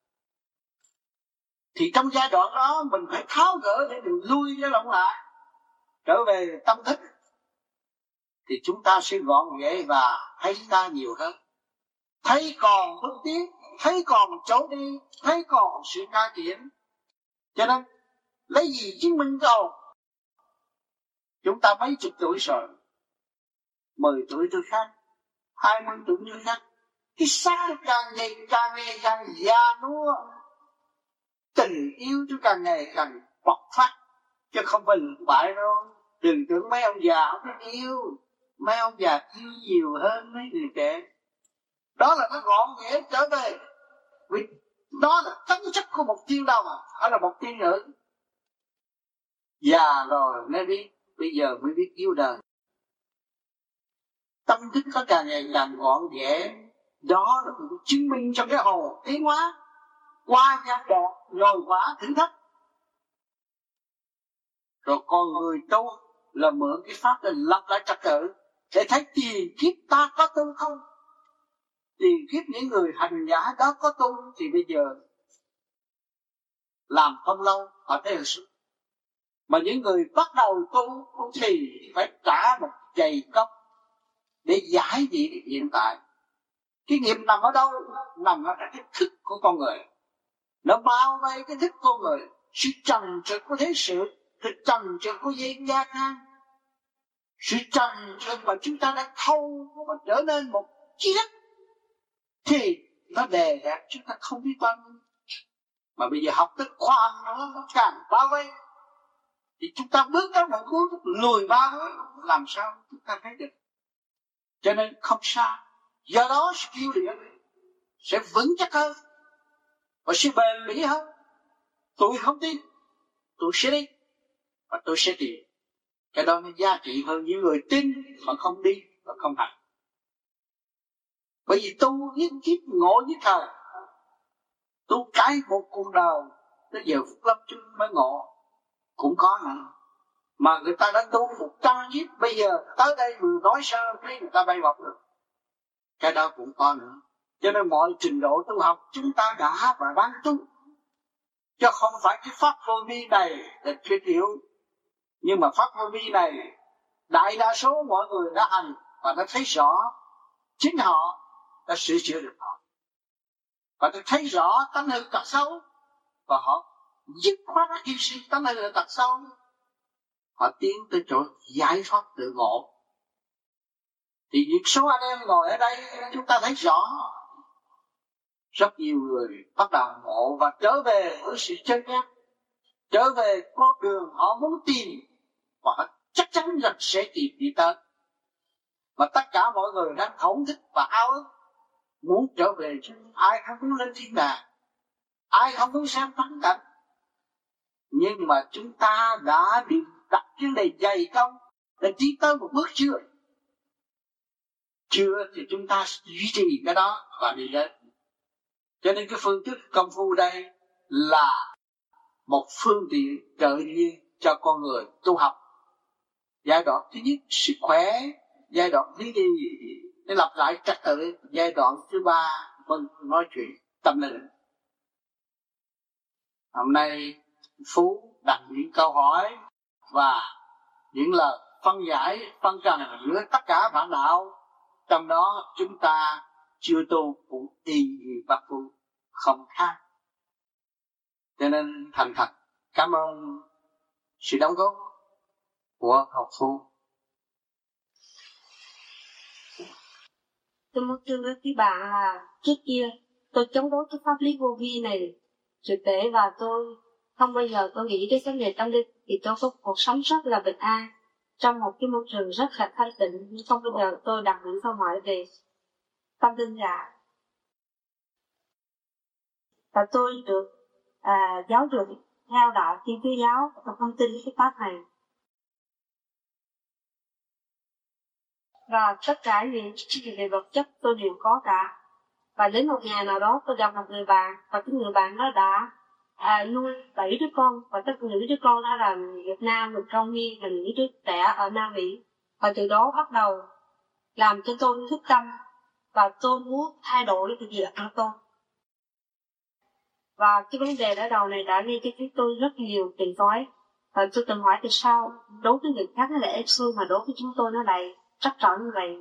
Speaker 7: Thì trong giai đoạn đó mình phải tháo gỡ để mình lui cái lỏng lại, trở về tâm thức, thì chúng ta sẽ gọn ghẽ và thấy ta nhiều hơn. Thấy còn bước tiến, thấy còn chỗ đi, thấy còn sự cải tiến. Cho nên lấy gì chứng minh đâu? Chúng ta mấy chục tuổi rồi, 10 tuổi tôi khác, 20 tuổi tôi khác. Cái xác nó càng ngày càng già nua. Tình yêu tôi càng ngày càng bộc phát, chứ không phải bại đâu. Đừng tưởng mấy ông già không biết yêu. Mấy ông già yêu nhiều hơn mấy người trẻ. Đó là nó gọn ghẽ trở về. Vì đó là tính chất của một tiên đâu mà, hay là một tiên nữ. Già rồi nó đi, bây giờ mới biết yêu đời. Tâm thức có càng ngày càng gọn ghẽ, đó là một chứng minh trong cái hồ tiến hóa, qua giai đoạn rồi qua thử thách. Rồi con người tu là mượn cái pháp để lập lại trật tự, để thấy tiền kiếp ta có tu không, tiền kiếp những người hành giả đó có tu, thì bây giờ làm không lâu họ thấy sự. Mà những người bắt đầu tu thì phải trả một dày công để giải dị hiện tại. Cái nghiệp nằm ở đâu? Nằm ở cái thức của con người. Nó bao vây cái thức con người, sự trần trượt của thế sự, sự trần trượt của duyên gia thang, sự trần trượt mà chúng ta đã thâu và trở nên một chi đất, thì nó đè nặng chúng ta không biết bao nhiêu. Mà bây giờ học tới khoan nó càng bao vây, thì chúng ta bước tới một cú lùi ba bước, làm sao chúng ta thấy được. Cho nên không sao. Do đó sự kiêu luyện sẽ vững chắc hơn và sẽ bền bỉ hơn. Tôi không tin, tôi sẽ đi và tôi sẽ đi. Cái đó nó giá trị hơn những người tin mà không đi và không hành. Bởi vì tu nhất kiếp ngộ nhất thời, tu cái một cuộc đời tới giờ phút lâm chung mới ngộ cũng có nữa. Mà người ta đã tu 100 kiếp, bây giờ tới đây vừa nói sơ thấy người ta bay bọc được. Cái đó cũng có nữa. Cho nên mọi trình độ tu học chúng ta đã và đang tu, chứ không phải cái pháp vô vi này là tuyệt diệu. Nhưng mà pháp vô vi này đại đa số mọi người đã hành và đã thấy rõ, chính họ đã sửa chữa được họ, và đã thấy rõ tánh hư tật xấu, và họ dứt khoát hy sinh tánh hư tật xấu. Họ tiến tới chỗ giải thoát tự ngộ. Thì những số anh em ngồi ở đây chúng ta thấy rõ, rất nhiều người bắt đầu ngộ và trở về với sự chân giác, trở về con đường họ muốn tìm, và họ chắc chắn rằng sẽ tìm đi tới. Mà tất cả mọi người đang thổn thức và ao ước muốn trở về, chứ ai không muốn lên thiên đàng, ai không muốn xem thắng cảnh. Nhưng mà chúng ta đã bị đặt vấn đề dày công để tiến tới một bước chưa? Chưa thì chúng ta duy trì cái đó và đi đến. Cho nên cái phương thức công phu đây là một phương tiện trợ duyên cho con người tu học. Giai đoạn thứ nhất sức khỏe, giai đoạn thứ nhì để lập lại trật tự, giai đoạn thứ ba mình nói chuyện tâm linh. Hôm nay Phú đặt những câu hỏi và những lời phân giải, phân trần giữa tất cả bản đạo. Trong đó chúng ta chưa tu cũng y như bác Phú, không khác. Cho nên thành thật cảm ơn sự đóng góp của học Phú.
Speaker 4: Tôi muốn thưa với quý bạn là trước kia tôi chống đối cái pháp lý vô vi này thực tế, và tôi không bao giờ tôi nghĩ đến vấn đề tâm linh, thì tôi có cuộc sống rất là bình an trong một cái môi trường rất là thanh tịnh. Nhưng không bao giờ tôi đặt những câu hỏi về tâm linh cả. Và tôi được giáo dục theo đạo Thiên Chúa giáo và không tin cái pháp này. Và tất cả những gì về vật chất tôi đều có cả. Và đến một ngày nào đó tôi gặp một người bạn, và cái người bạn đó đã nuôi 7 đứa con, và tất cả những đứa con đó là người Việt Nam, người Cao Nguyên, và những đứa trẻ ở Nam Mỹ. Và từ đó bắt đầu làm cho tôi thức tâm, và tôi muốn thay đổi cái gì ở tôi. Và cái vấn đề ở đầu này đã gây cho chúng tôi rất nhiều phiền toái. Và tôi từng hỏi tại sao đối với người khác nó lại ép xuôi, mà đối với chúng tôi nó lại trắc trở như vậy.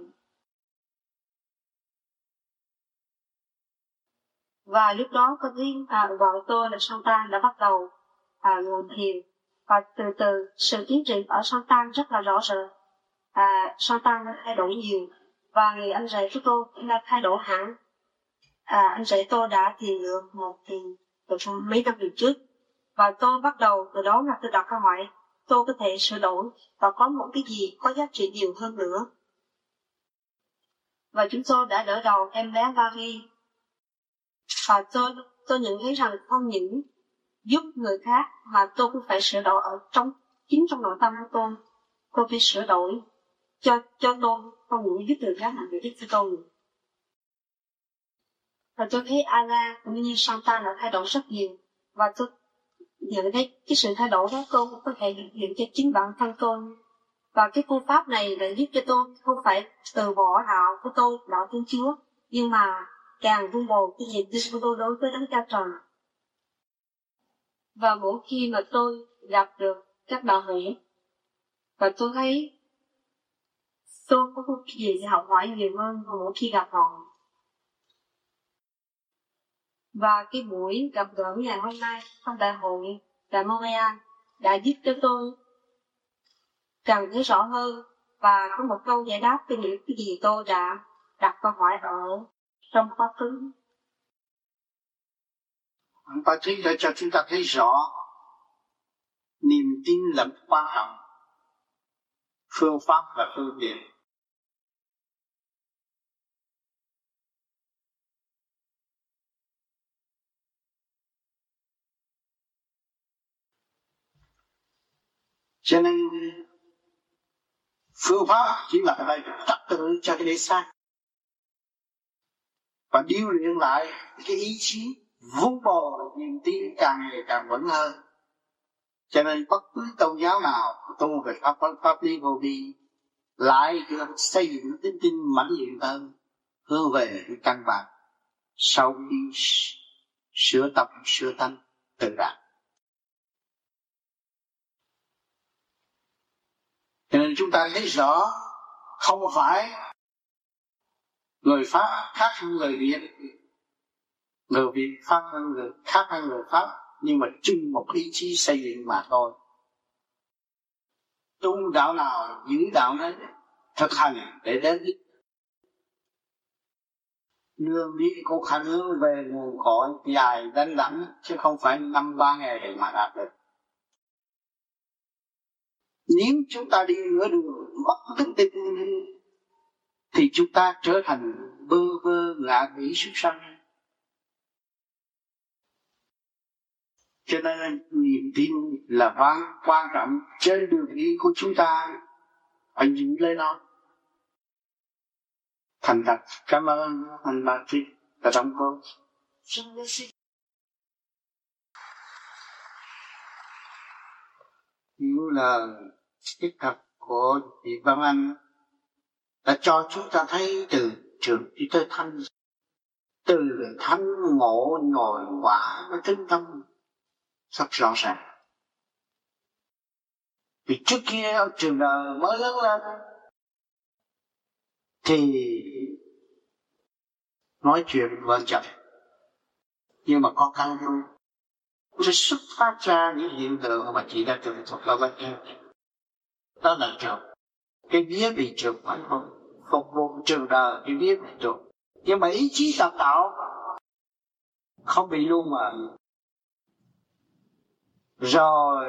Speaker 4: Và lúc đó có riêng vợ tôi là Santan đã bắt đầu ngồi thiền, và từ từ sự tiến triển ở Santan rất là rõ rệt. Santan đã thay đổi nhiều, và người anh rể của tôi cũng đã thay đổi hẳn. Anh rể tôi đã thiền được một thiền từ mấy năm về trước, và tôi bắt đầu từ đó là tôi đặt câu hỏi tôi có thể sửa đổi và có một cái gì có giá trị nhiều hơn nữa. Và chúng tôi đã đỡ đầu em bé Gary. Và tôi nhận thấy rằng không những giúp người khác mà tôi cũng phải sửa đổi ở trong nội tâm của tôi. Cô phải sửa đổi cho tôi không những giúp người khác mà giúp cho tôi. Và tôi thấy Allah cũng như Santa đã thay đổi rất nhiều. Và tôi nhận thấy cái sự thay đổi đó tôi có thể hiện cho chính bản thân tôi. Và cái phương pháp này đã giúp cho tôi không phải từ bỏ đạo của tôi, đạo Thiên Chúa, nhưng mà càng vun bồi cái niềm tin của tôi đối với Đấng Cha Trời. Và mỗi khi mà tôi gặp được các đạo hữu, và tôi thấy tôi có cái gì để học hỏi nhiều hơn mỗi khi gặp họ. Và cái buổi gặp gỡ ngày hôm nay trong đại hội tại Montreal đã giúp cho tôi càng thấy rõ hơn và có một câu giải đáp về những cái gì tôi đã đặt câu hỏi ở trong quá khứ.
Speaker 7: Ông Patrick đã cho chúng ta thấy rõ niềm tin là quan trọng, phương pháp và phương tiện. Cho nên phương pháp chỉ là cái trật tự cho cái để xác và điêu luyện lại cái ý chí vun bồi niềm tin càng ngày càng vững hơn. Cho nên bất cứ tôn giáo nào tu về pháp lý vô vi lại được xây dựng tín tin mãnh liệt hơn, hướng về cái căn bản sau khi sửa tập sửa tánh tự đạt. Cho nên chúng ta thấy rõ không phải người Pháp khác hơn người Việt, người Việt khác hơn người Pháp, nhưng mà chung một ý chí xây dựng mà thôi. Tu đạo nào giữ đạo đấy, thực hành để đến đích. Nương đi có khả hướng về nguồn cội dài đánh đẳng, chứ không phải 5-3 ngày để mà đạt được. Nếu chúng ta đi nửa đường mất đức tin thì chúng ta trở thành bơ vơ ngạ quỷ súc sanh. Cho nên niềm tin là quan trọng trên đường đi của chúng ta, phải giữ lấy nó. Thành thật cảm ơn anh Patrick đã đóng góp. Như là cái tập của vị Văn Anh đã cho chúng ta thấy từ trường đi tới thanh, từ thanh ngộ nhồi quả với tinh tâm rất rõ ràng. Vì trước kia ở trường đời mới lớn lên thì nói chuyện vợ chồng, nhưng mà có căn luôn sẽ xuất phát ra những hiện tượng mà chị đã từng thuộc là vấn đề. Đó là trường cái vía bị trường phải không? Phục vụ trường đời cái vía bị trường, nhưng mà ý chí tập tạo không bị luôn mà. Rồi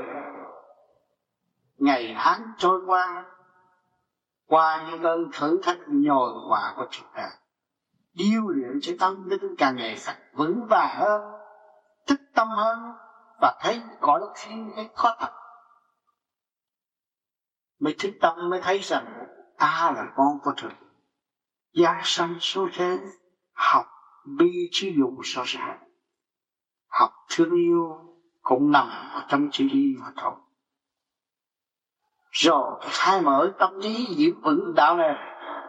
Speaker 7: ngày tháng trôi qua những cơn thử thách nhồi quả của chúng ta, điêu luyện cho tâm linh càng ngày càng vững vàng hơn, thức tâm hơn, và thấy cõi thiên cái khó thật. Mới thức tâm mới thấy rằng ta là con của trời, gia sanh số thế, học bi trí dụng rõ ràng, học thương yêu cũng nằm ở trong chữ đi mà thôi. Rồi khai mở tâm lý giữ vững đạo này,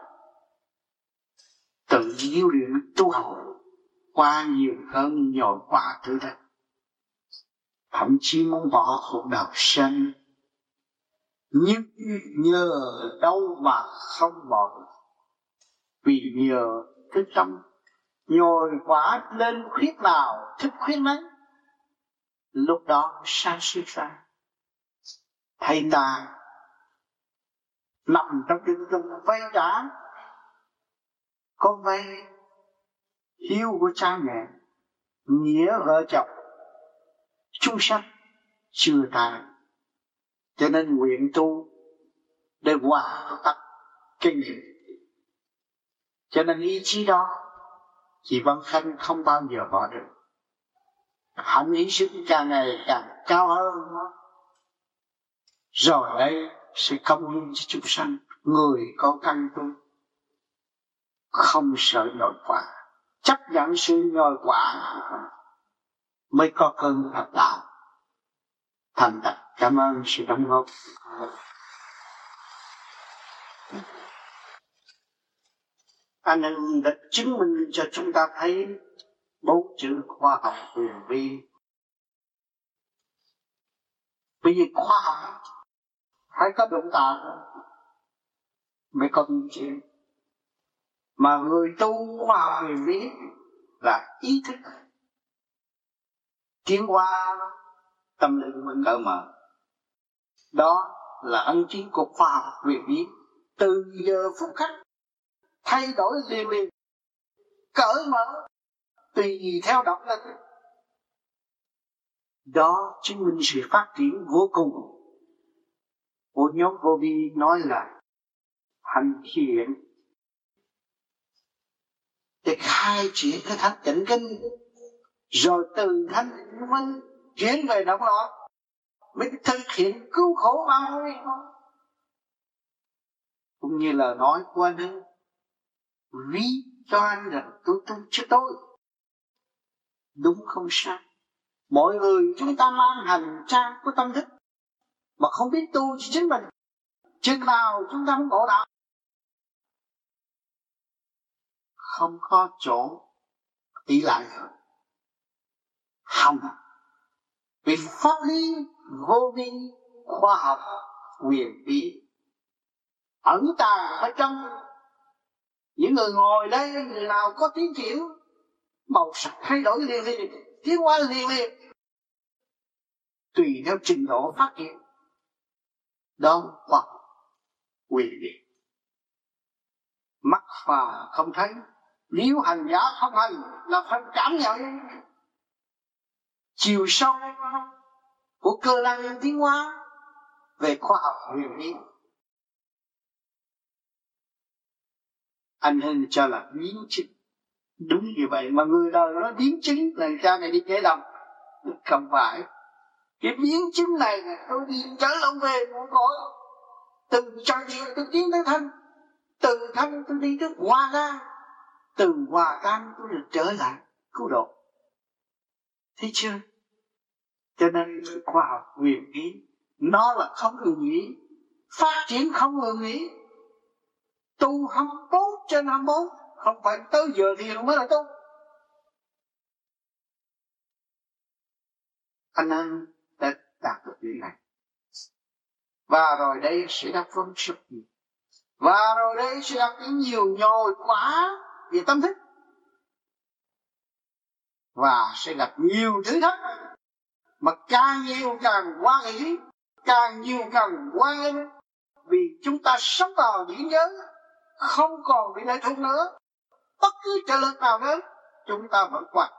Speaker 7: tự điêu luyện tu học qua nhiều cơn nhồi quả thử thách, thậm chí muốn bỏ cuộc đời sinh, nhưng nhờ đâu mà không bỏ được, vì nhờ cái tâm nhồi quả lên khuyết nào thức khuyết ấy, lúc đó sáng suốt ra thầy ta nằm trong cái vay trả, con vay hiếu của cha mẹ, nghĩa vợ chồng, chung sanh chưa tàn. Cho nên nguyện tu để hòa tắc kinh nghiệm. Cho nên ý chí đó chị Văn Khanh không bao giờ bỏ được. Hạnh ý sức càng ngày càng cao hơn. Rồi đây
Speaker 3: sẽ cống hiến cho chúng sanh. Người có căn tu không sợ nhồi quả, chấp nhận sự nhồi quả mới có cơn hợp đạo. Thành thật cảm ơn sự đóng góp. Anh em đã chứng minh cho chúng ta thấy 4 chữ khoa học huyền vi. Bởi vì khoa học phải có động tạo mới có biến chuyển. Mà người tu khoa học huyền vi là ý thức tiến hóa tâm linh mình cởi mở. Đó là ân chiến của khoa học huyền vi. Từ giờ phút khắc thay đổi liền liền, cởi mở tùy theo động lực. Đó chứng minh sự phát triển vô cùng của nhóm vô vi, nói là hành thiện để khai triển cái thanh tịnh kinh, rồi từ thanh tịnh mới chuyển về động loạn, mới thực hiện cứu khổ bao người. Cũng như lời nói của anh ấy, ví cho anh rằng tôi tu chứ tôi đúng không sai. Mọi người chúng ta mang hành trang của tâm thức mà không biết tu cho chính mình, chừng nào chúng ta không ngộ đạo, không có chỗ ý lại nữa. Không, vì pháp lý vô vi khoa học huyền bí ẩn tàng ở trong những người ngồi đây. Người nào có tiến triển, màu sắc thay đổi liền liền, tiến hóa liền liền, tùy theo trình độ phát triển. Đó khoa học huyền bí. Mắt phàm không thấy, nếu hành giả không hành là phải cảm nhận chiều sâu của cơ năng tiến hóa về khoa học huyền bí. Anh Hưng cho là biến chứng. Đúng như vậy, mà người đời nó biến chứng là cha này đi kể đồng. Không phải. Cái biến chứng này tôi đi trở lòng về một cõi. Từ trời tôi tiến tới thanh, từ thanh tôi đi tới hòa tan, từ hòa tan tôi được trở lại cứu độ. Thấy chưa? Cho nên khoa học huyền bí nó là không ngừng nghỉ, phát triển không ngừng nghỉ. Tu 24/24, không phải tới giờ thiền mới là tu. Anh em đã đạt được điều này, và rồi đây sẽ đáp vấn rất nhiều, và rồi đây sẽ gặp nhiều nhồi quả về tâm thức, và sẽ gặp nhiều thử thách. Mà càng nhiều càng hoan hỷ, càng nhiều càng hoan nghênh, vì chúng ta sống vào điển giới, không còn bị lệ thuộc nữa. Bất cứ trợ lực nào đến, chúng ta vẫn qua.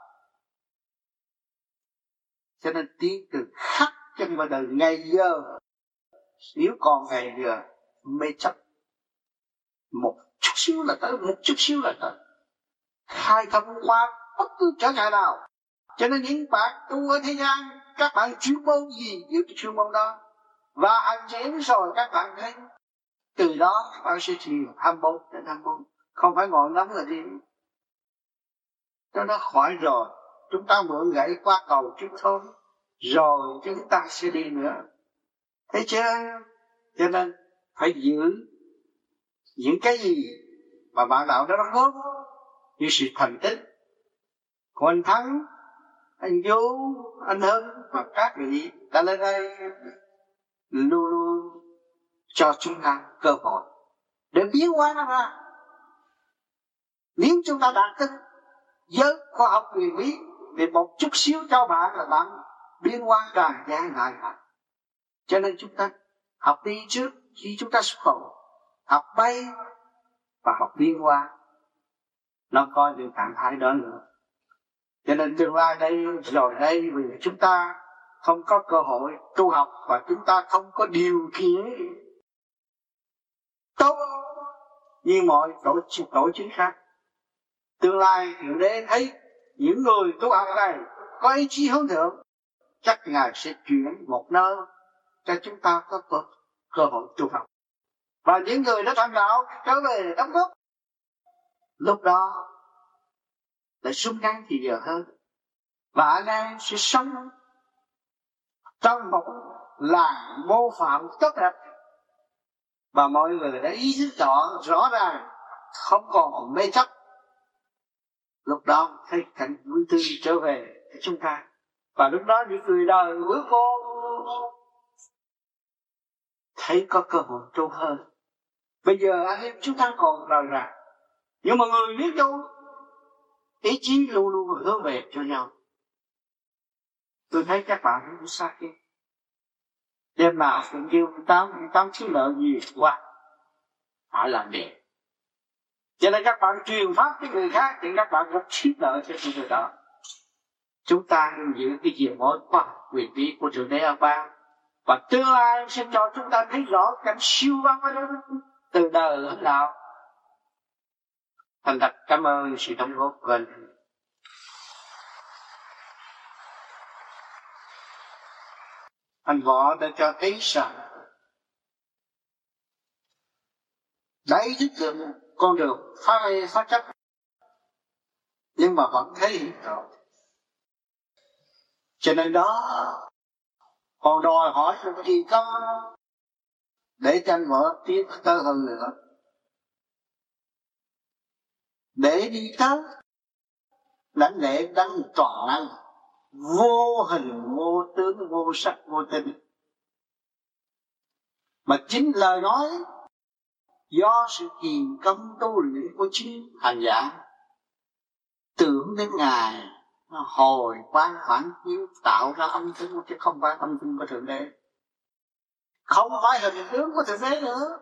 Speaker 3: Cho nên tiến từ khắc chân vào đời ngày giờ. Nếu còn ngày giờ mê chấp, một chút xíu là tới, một chút xíu là tới, khai thông qua bất cứ trở ngại nào. Cho nên những bạn tu ở thế gian, các bạn chuyên môn gì giúp chuyên môn đó, và hành triển rồi các bạn thấy từ đó các bạn sẽ chịu 24/24, không phải ngồi ngắm là đi. Cho nó khỏi rồi, chúng ta mượn gãy qua cầu trước thôi, rồi chúng ta sẽ đi nữa. Thấy chưa? Cho nên phải giữ những cái gì mà bạn đạo đó đóng góp, như sự thành tích của anh Thắng, anh Vũ, anh Hưng và các vị đã lên đây luôn luôn cho chúng ta cơ hội để biến hóa nó ra. Nếu chúng ta đạt tới giới khoa học huyền bí thì một chút xíu cho bạn là bạn biến hóa càng gian ngại hẳn. Cho nên chúng ta học đi trước khi chúng ta xuất khẩu, học bay và học biến hóa, nó coi được trạng thái đó nữa. Cho nên tương lai đây rồi đây, vì chúng ta không có cơ hội tu học và chúng ta không có điều kiện tốt như mọi tổ chức khác. Tương lai Thượng Đế thấy những người tu học này có ý chí hướng thượng, chắc Ngài sẽ chuyển một nơi cho chúng ta có cơ hội tu học. Và những người đã thành đạo trở về đóng góp, lúc đó lại rút ngắn thì giờ hơn, và anh em sẽ sống trong một làng mô phạm tốt đẹp, và mọi người đã ý thức rõ ràng, không còn mê chấp. Lúc đó thấy cảnh vui tươi trở về với chúng ta, và lúc đó những người đời bước vô thấy có cơ hội tu hơn. Bây giờ anh em chúng ta còn ràng, nhưng mà người biết đâu ý chí luôn luôn hướng về cho nhau. Tôi thấy các bạn cũng xa kia, đêm nào cũng kêu tám thiếu nợ gì quá, phải làm đẹp. Cho nên các bạn truyền pháp với người khác thì các bạn rất thiếu nợ cho người đó. Chúng ta giữ cái diện mối khoa học quyền bí của Thượng Đế An Ban, và tương lai sẽ cho chúng ta thấy rõ cảnh siêu văn ở đó từ đời đến đạo. Thành thật cảm ơn sự đóng góp của anh. Anh Võ đã cho thấy rằng đã ý thức được con đường phá chấp, nhưng mà vẫn thấy hiện rồi. Cho nên đó còn đòi hỏi một gì công để cho anh Võ tiến tới hơn nữa, để đi tới lãnh lễ đấng toàn năng, vô hình vô tướng vô sắc vô tình, mà chính lời nói do sự kiền công tu luyện của chính hành giả tưởng đến Ngài, nó hồi quán phản chiếu tạo ra âm thanh, chứ không phải âm thanh của Thượng Đế, không phải hình tướng của Thượng Đế nữa.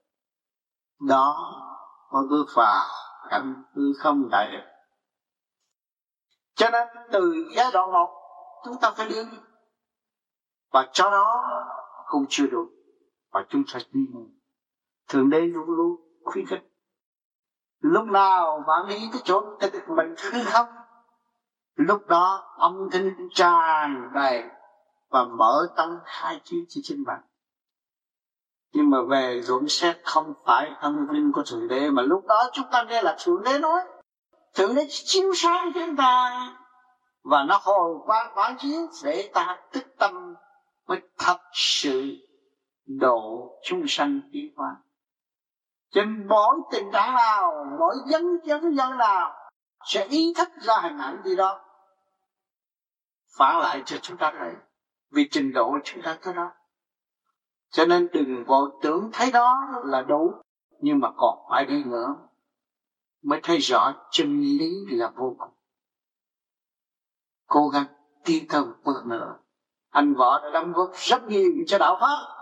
Speaker 3: Đó mới bước vào cảnh hư không đại định. Cho nên từ giai đoạn 1 chúng ta phải đi, và cho đó cũng chưa đủ, và chúng ta đi. Thượng Đế luôn luôn khuyến khích, lúc nào bạn đi cái chỗ mình hư không, lúc đó âm thanh tràn đầy và mở tăng hai trí cho chính bạn. Nhưng mà về luận xét không phải âm thanh của Thượng Đế, mà lúc đó chúng ta nghe là Thượng Đế nói, Thượng Đế chiếu sáng chúng ta, và nó hồi quang phản chiếu để ta thức tâm mới thật sự độ chúng sanh tiến hóa. Trên mỗi tình trạng nào, mỗi dân nào sẽ ý thức ra hình ảnh gì đó phản lại cho chúng ta thấy, vì trình độ chúng ta tới đó. Cho nên đừng vội tưởng thấy đó là đủ, nhưng mà còn phải đi nữa mới thấy rõ chân lý là vô cùng. Cố gắng tiến tới một bước nữa. Anh Võ đã đóng góp rất nhiều cho đạo pháp,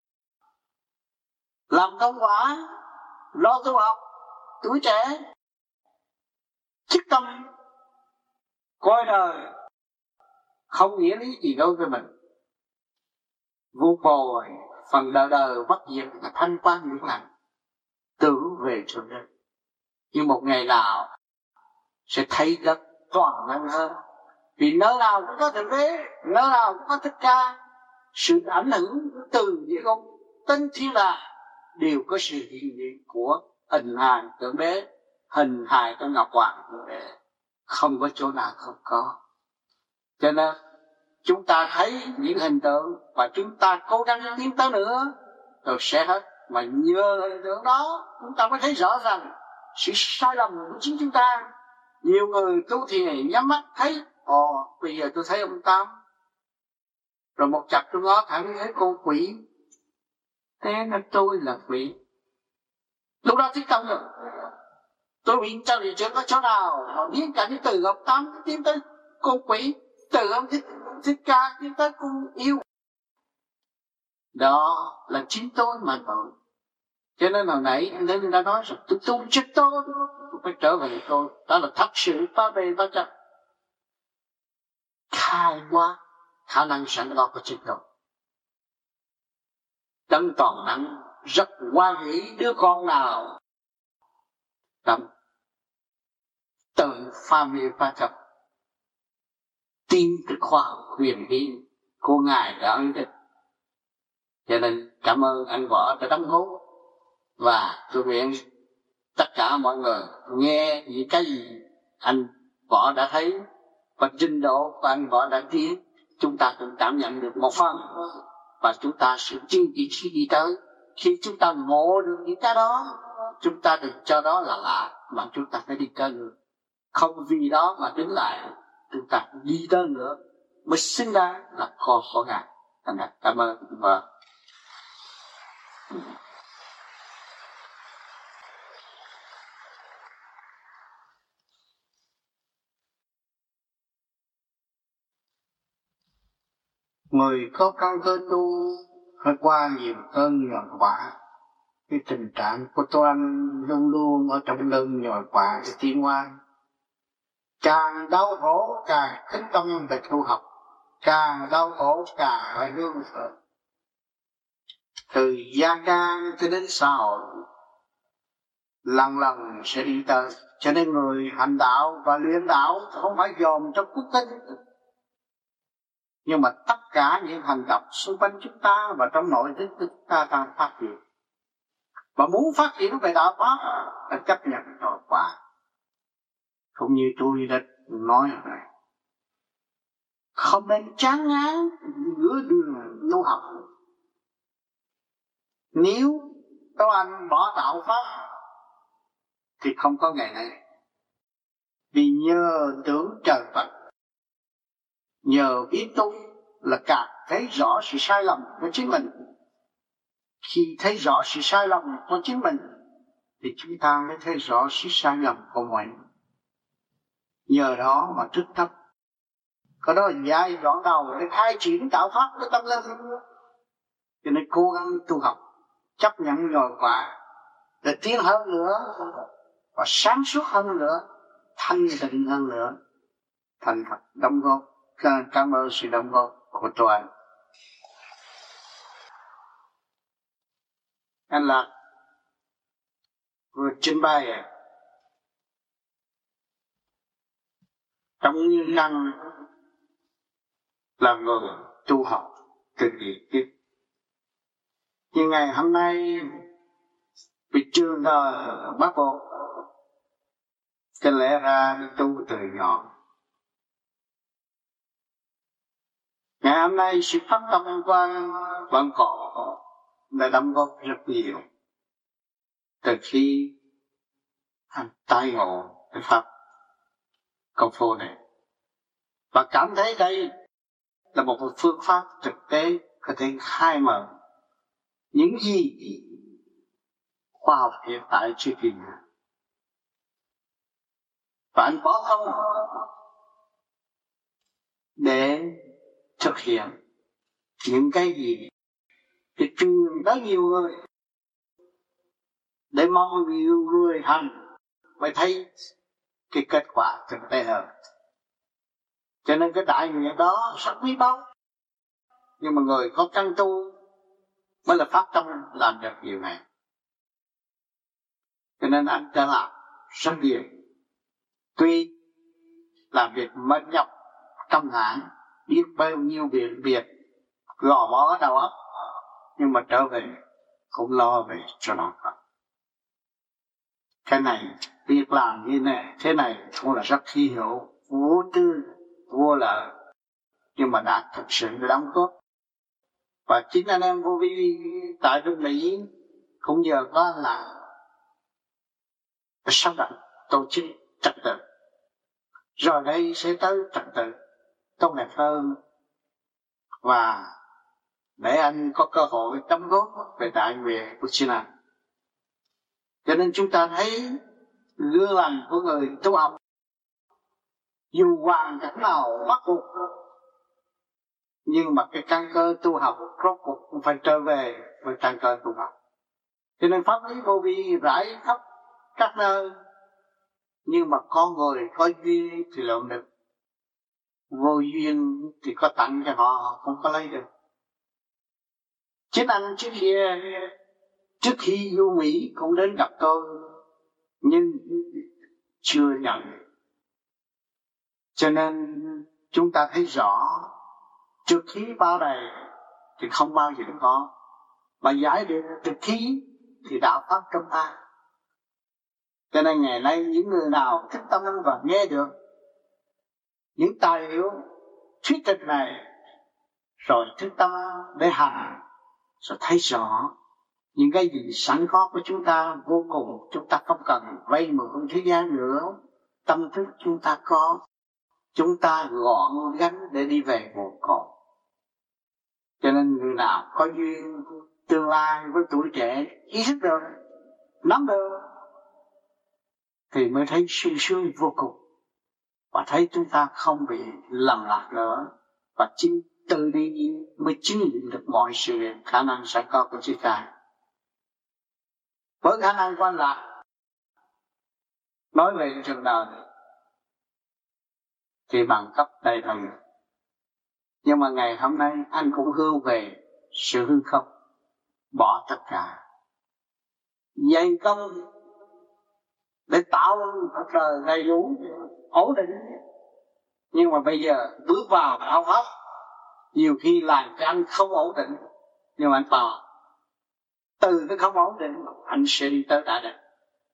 Speaker 3: làm công quả, lo tu học, tuổi trẻ chức tâm coi đời không nghĩa lý gì đối với mình, vô bồi phần đời bất diệt là thanh quan những lành, tưởng về Thượng Đế. Nhưng một ngày nào sẽ thấy rất toàn năng hơn, vì nơi nào cũng có Thượng Đế, nơi nào cũng có Thích Ca. Sự ảnh hưởng từ những ông Tinh Thiên Đàng đều có sự hiện diện của hình hài Thượng Đế, hình hài của Ngọc Hoàng Thượng Đế, không có chỗ nào không có. Cho nên chúng ta thấy những hình tượng và chúng ta cố gắng tiến tới nữa rồi sẽ hết. Mà nhờ hình tượng đó chúng ta mới thấy rõ rằng sự sai lầm của chính chúng ta. Nhiều người tu thiền nhắm mắt thấy, bây giờ tôi thấy ông Tám, rồi một chập tôi ngó thẳng thấy con quỷ, thế nên tôi là quỷ. Lúc đó thích tâm rồi, tôi bị trao địa chưa có chỗ nào mà biến cả cái từ ông Tám tiến tới con quỷ, từ ông Thích Ca tiến tới con yêu. Đó là chính tôi mà thôi. Cho nên hồi nãy nên đã nói rằng tôi tu cho tôi phải trở về tôi. Đó là thật sự phá bê phá chấp, khai quá khả năng sẵn có của chính tôi. Đấng toàn năng rất hoan hỷ đứa con nào tâm tự phá mê phá chấp, tin từ khoa học huyền bí của Ngài đã ấn định. Cho nên Cảm ơn anh Võ đã đóng góp, và tôi nguyện tất cả mọi người nghe những cái gì anh Võ đã thấy và trình độ của anh Võ đã tiến, chúng ta cũng cảm nhận được một phần, và chúng ta sẽ chứng kiến khi đi tới. Khi chúng ta ngộ được những cái đó, chúng ta đừng cho đó là lạ, mà chúng ta phải đi tới nữa. Không vì đó mà đứng lại, chúng ta đi tới nữa mới xứng đáng là con của Ngài. Cảm ơn và người có căn cơ tu phải qua nhiều cơn nhồi quả. Cái tình trạng của tôi anh luôn luôn ở trong cơn nhồi quả để tiến hóa. Càng đau khổ càng khích tâm về tu học, càng đau khổ càng phải hướng thượng. Từ gia can cho đến xã hội, lần lần sẽ đi tới. Cho nên người hành đạo và luyện đạo không phải dòm trong quốc tinh, nhưng mà tất cả những hành động xung quanh chúng ta và trong nội thức chúng ta đang phát triển. Và muốn phát triển về đạo pháp là chấp nhận tội quả. Cũng như tôi đã nói rồi, không nên chán ngán giữa đường tu học. Nếu các anh bỏ đạo pháp thì không có ngày này. Vì nhờ tưởng trời Phật, nhờ biết tu là càng thấy rõ sự sai lầm của chính mình. Khi thấy rõ sự sai lầm của chính mình thì chúng ta mới thấy rõ sự sai lầm của mọi người. Nhờ đó mà thức thấp. Có đó giai đoạn đầu để khai triển đạo pháp của tâm linh. Cho nên cố gắng tu học, chấp nhận nhồi quả để tiến hơn nữa, và sáng suốt hơn nữa, thanh tịnh hơn nữa. Thành thật đóng góp. Cảm ơn sự đóng góp của tôi. Anh Lạc vừa trình bày trong những năng làm người tu học từ kỳ kiếp. Nhưng ngày hôm nay bị trường đời bắt buộc, cho lẽ ra đi tu từ nhỏ. Ngày hôm nay sự phát tâm quan vẫn còn đã đóng góp rất nhiều từ khi anh tai ngộ cái pháp công phu này, và cảm thấy đây là một phương pháp thực tế có thể khai mở những gì khoa học hiện tại chưa tìm được. Và anh có không để thực hiện những cái gì thì truyền tới nhiều người, để mong nhiều người hành mới thấy cái kết quả thực tế hơn. Cho nên cái đại nguyện đó rất quý báu, nhưng mà người có căn tu mới là phát tâm làm được điều này. Cho nên anh đã làm rất nhiều, tuy làm việc mệt nhọc căng thẳng, biết bao nhiêu việc gò bó đầu óc, nhưng mà trở về cũng lo về cho nó. Cái này việc làm như này thế này cũng là rất hy hữu, vô tư vô lợi, nhưng mà đã thực sự đóng góp. Và chính anh em vô vi tại nước Mỹ cũng nhờ có là sắp đặt tổ chức trật tự, rồi đây sẽ tới trật tự tốt đẹp hơn, và để anh có cơ hội đóng góp về đại nguyện của chính anh. Cho nên chúng ta thấy gương lành của người tu học, dù hoàn cảnh nào bắt buộc, nhưng mà cái căn cơ tu học rốt cuộc cũng phải trở về với căn cơ tu học. Cho nên pháp lý vô vi rải khắp các nơi, nhưng mà con người có duyên thì lượm được, vô duyên thì có tặng cho họ không có lấy được. Chính anh trước khi vô Mỹ cũng đến gặp tôi, nhưng chưa nhận. Cho nên chúng ta thấy rõ, trước khi vào đây thì không bao giờ có,
Speaker 7: mà giải được thực khí thì đạo pháp trong ta. Cho nên ngày nay những người nào thích tâm và nghe được những tài liệu thuyết trình này rồi thức tâm để hành, rồi thấy rõ những cái gì sẵn có của chúng ta vô cùng, chúng ta không cần vay mượn thế gian nữa. Tâm thức chúng ta có, chúng ta gọn gánh để đi về nguồn cội. Cho nên người nào có duyên tương lai với tuổi trẻ ý thức được, nắm được thì mới thấy sung sướng vô cùng, và thấy chúng ta không bị lầm lạc nữa, và chính từ đi mới chứng nghiệm được mọi sự khả năng sẵn có của chúng ta. Với khả năng quan lạc nói về trường đời thì bằng cấp đầy thần, nhưng mà ngày hôm nay anh cũng hướng về sự hư không, bỏ tất cả, dày công để tạo một trời đầy đủ ổn định. Nhưng mà bây giờ bước vào áo óc, nhiều khi làm cho anh không ổn định, nhưng mà anh vào từ cái không ổn định anh sẽ đi tới đại định.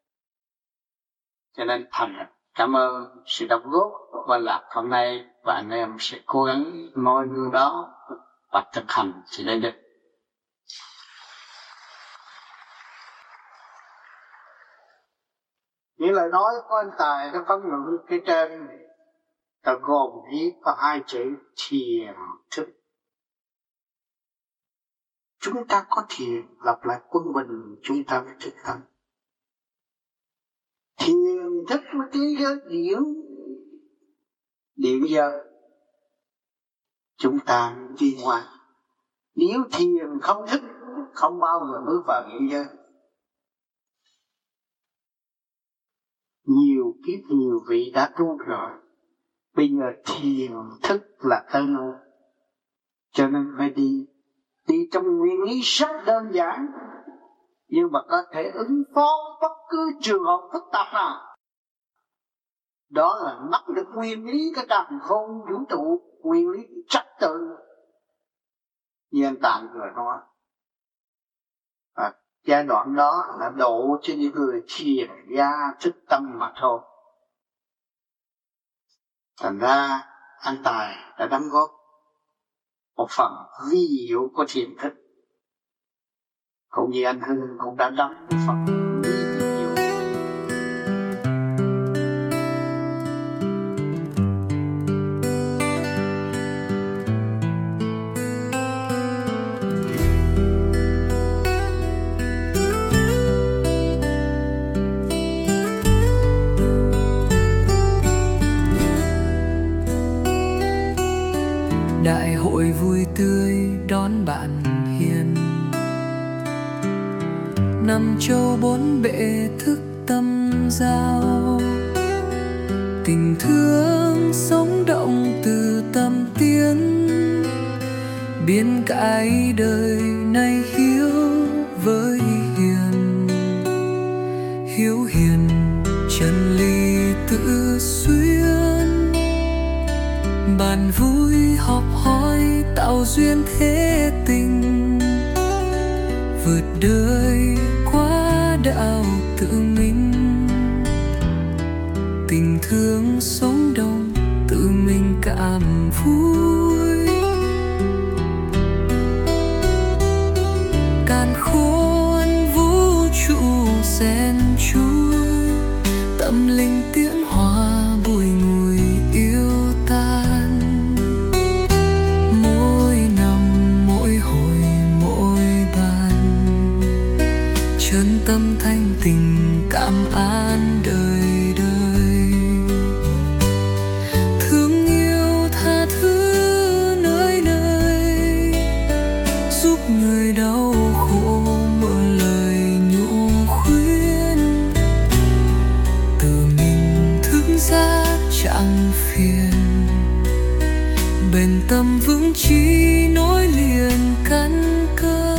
Speaker 7: Cho nên thành cảm ơn sự đóng góp và lạc hôm nay, và anh em sẽ cố gắng nói gương đó và thực hành thì đến được. Những lời nói của anh Tài nó phấn luận cái trên ta gồm viết có 2 chữ thiền thức. Chúng ta có thiền lặp lại quân bình, chúng ta phải thực hành. Thiền thức mới tiến giới điển giờ chúng ta đi ngoài. Nếu thiền không thức không bao giờ bước vào điển giới. Nhiều kiếp nhiều vị đã tu rồi, bây giờ thiền thức là tên luôn. Cho nên phải đi trong nguyên lý rất đơn giản, nhưng mà có thể ứng phó bất cứ trường hợp phức tạp nào. Đó là nắm được nguyên lý cái càn khôn vũ trụ, nguyên lý trật tự như anh Tạng vừa nói. Giai đoạn đó là độ cho những người thiền gia thức tâm mà thôi. Thành ra anh Tài đã đóng góp một phần vi diệu của thiền thức, cũng như anh Hưng cũng đã đóng một phần vi diệu.
Speaker 8: Đại hội vui tươi đón bạn hiền, năm châu bốn bể thức tâm giao. Tình thương sống động từ tâm tiến, biến cái đời này hiếu với hiền. Hiếu hiền chân lý tự xuyên, bàn vui họp hỏi tạo duyên thế tình. Vượt đời qua đạo tự mình, tình thương sống động tự mình cảm vui. Càn khôn vũ trụ xen chui, tâm linh tiễn hòa bùi ngùi yêu tan. Mỗi năm mỗi hồi mỗi ban, chân tâm thanh tình cảm an đời đời. Thương yêu tha thứ nơi nơi, giúp người đau khổ mượn lời nhủ khuyên. Từ mình thức ra chẳng phiền, bền tâm vững chí nối liền căn cơ.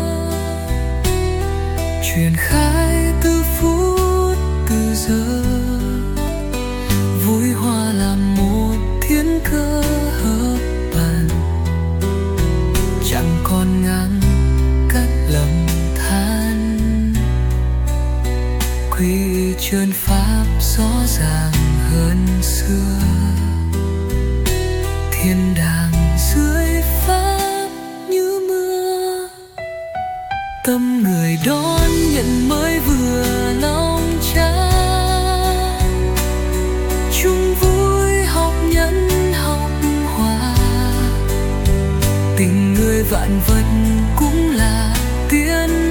Speaker 8: Truyền khai từ phút từ giờ, vui hòa làm một thiên cơ hợp bàn. Chẳng còn ngăn cách lời rõ ràng hơn xưa. Thiên đàng dưới pháp như mưa, tâm người đón nhận mới vừa lòng chan. Chung vui học nhân học hòa, tình người vạn vật cũng là tiên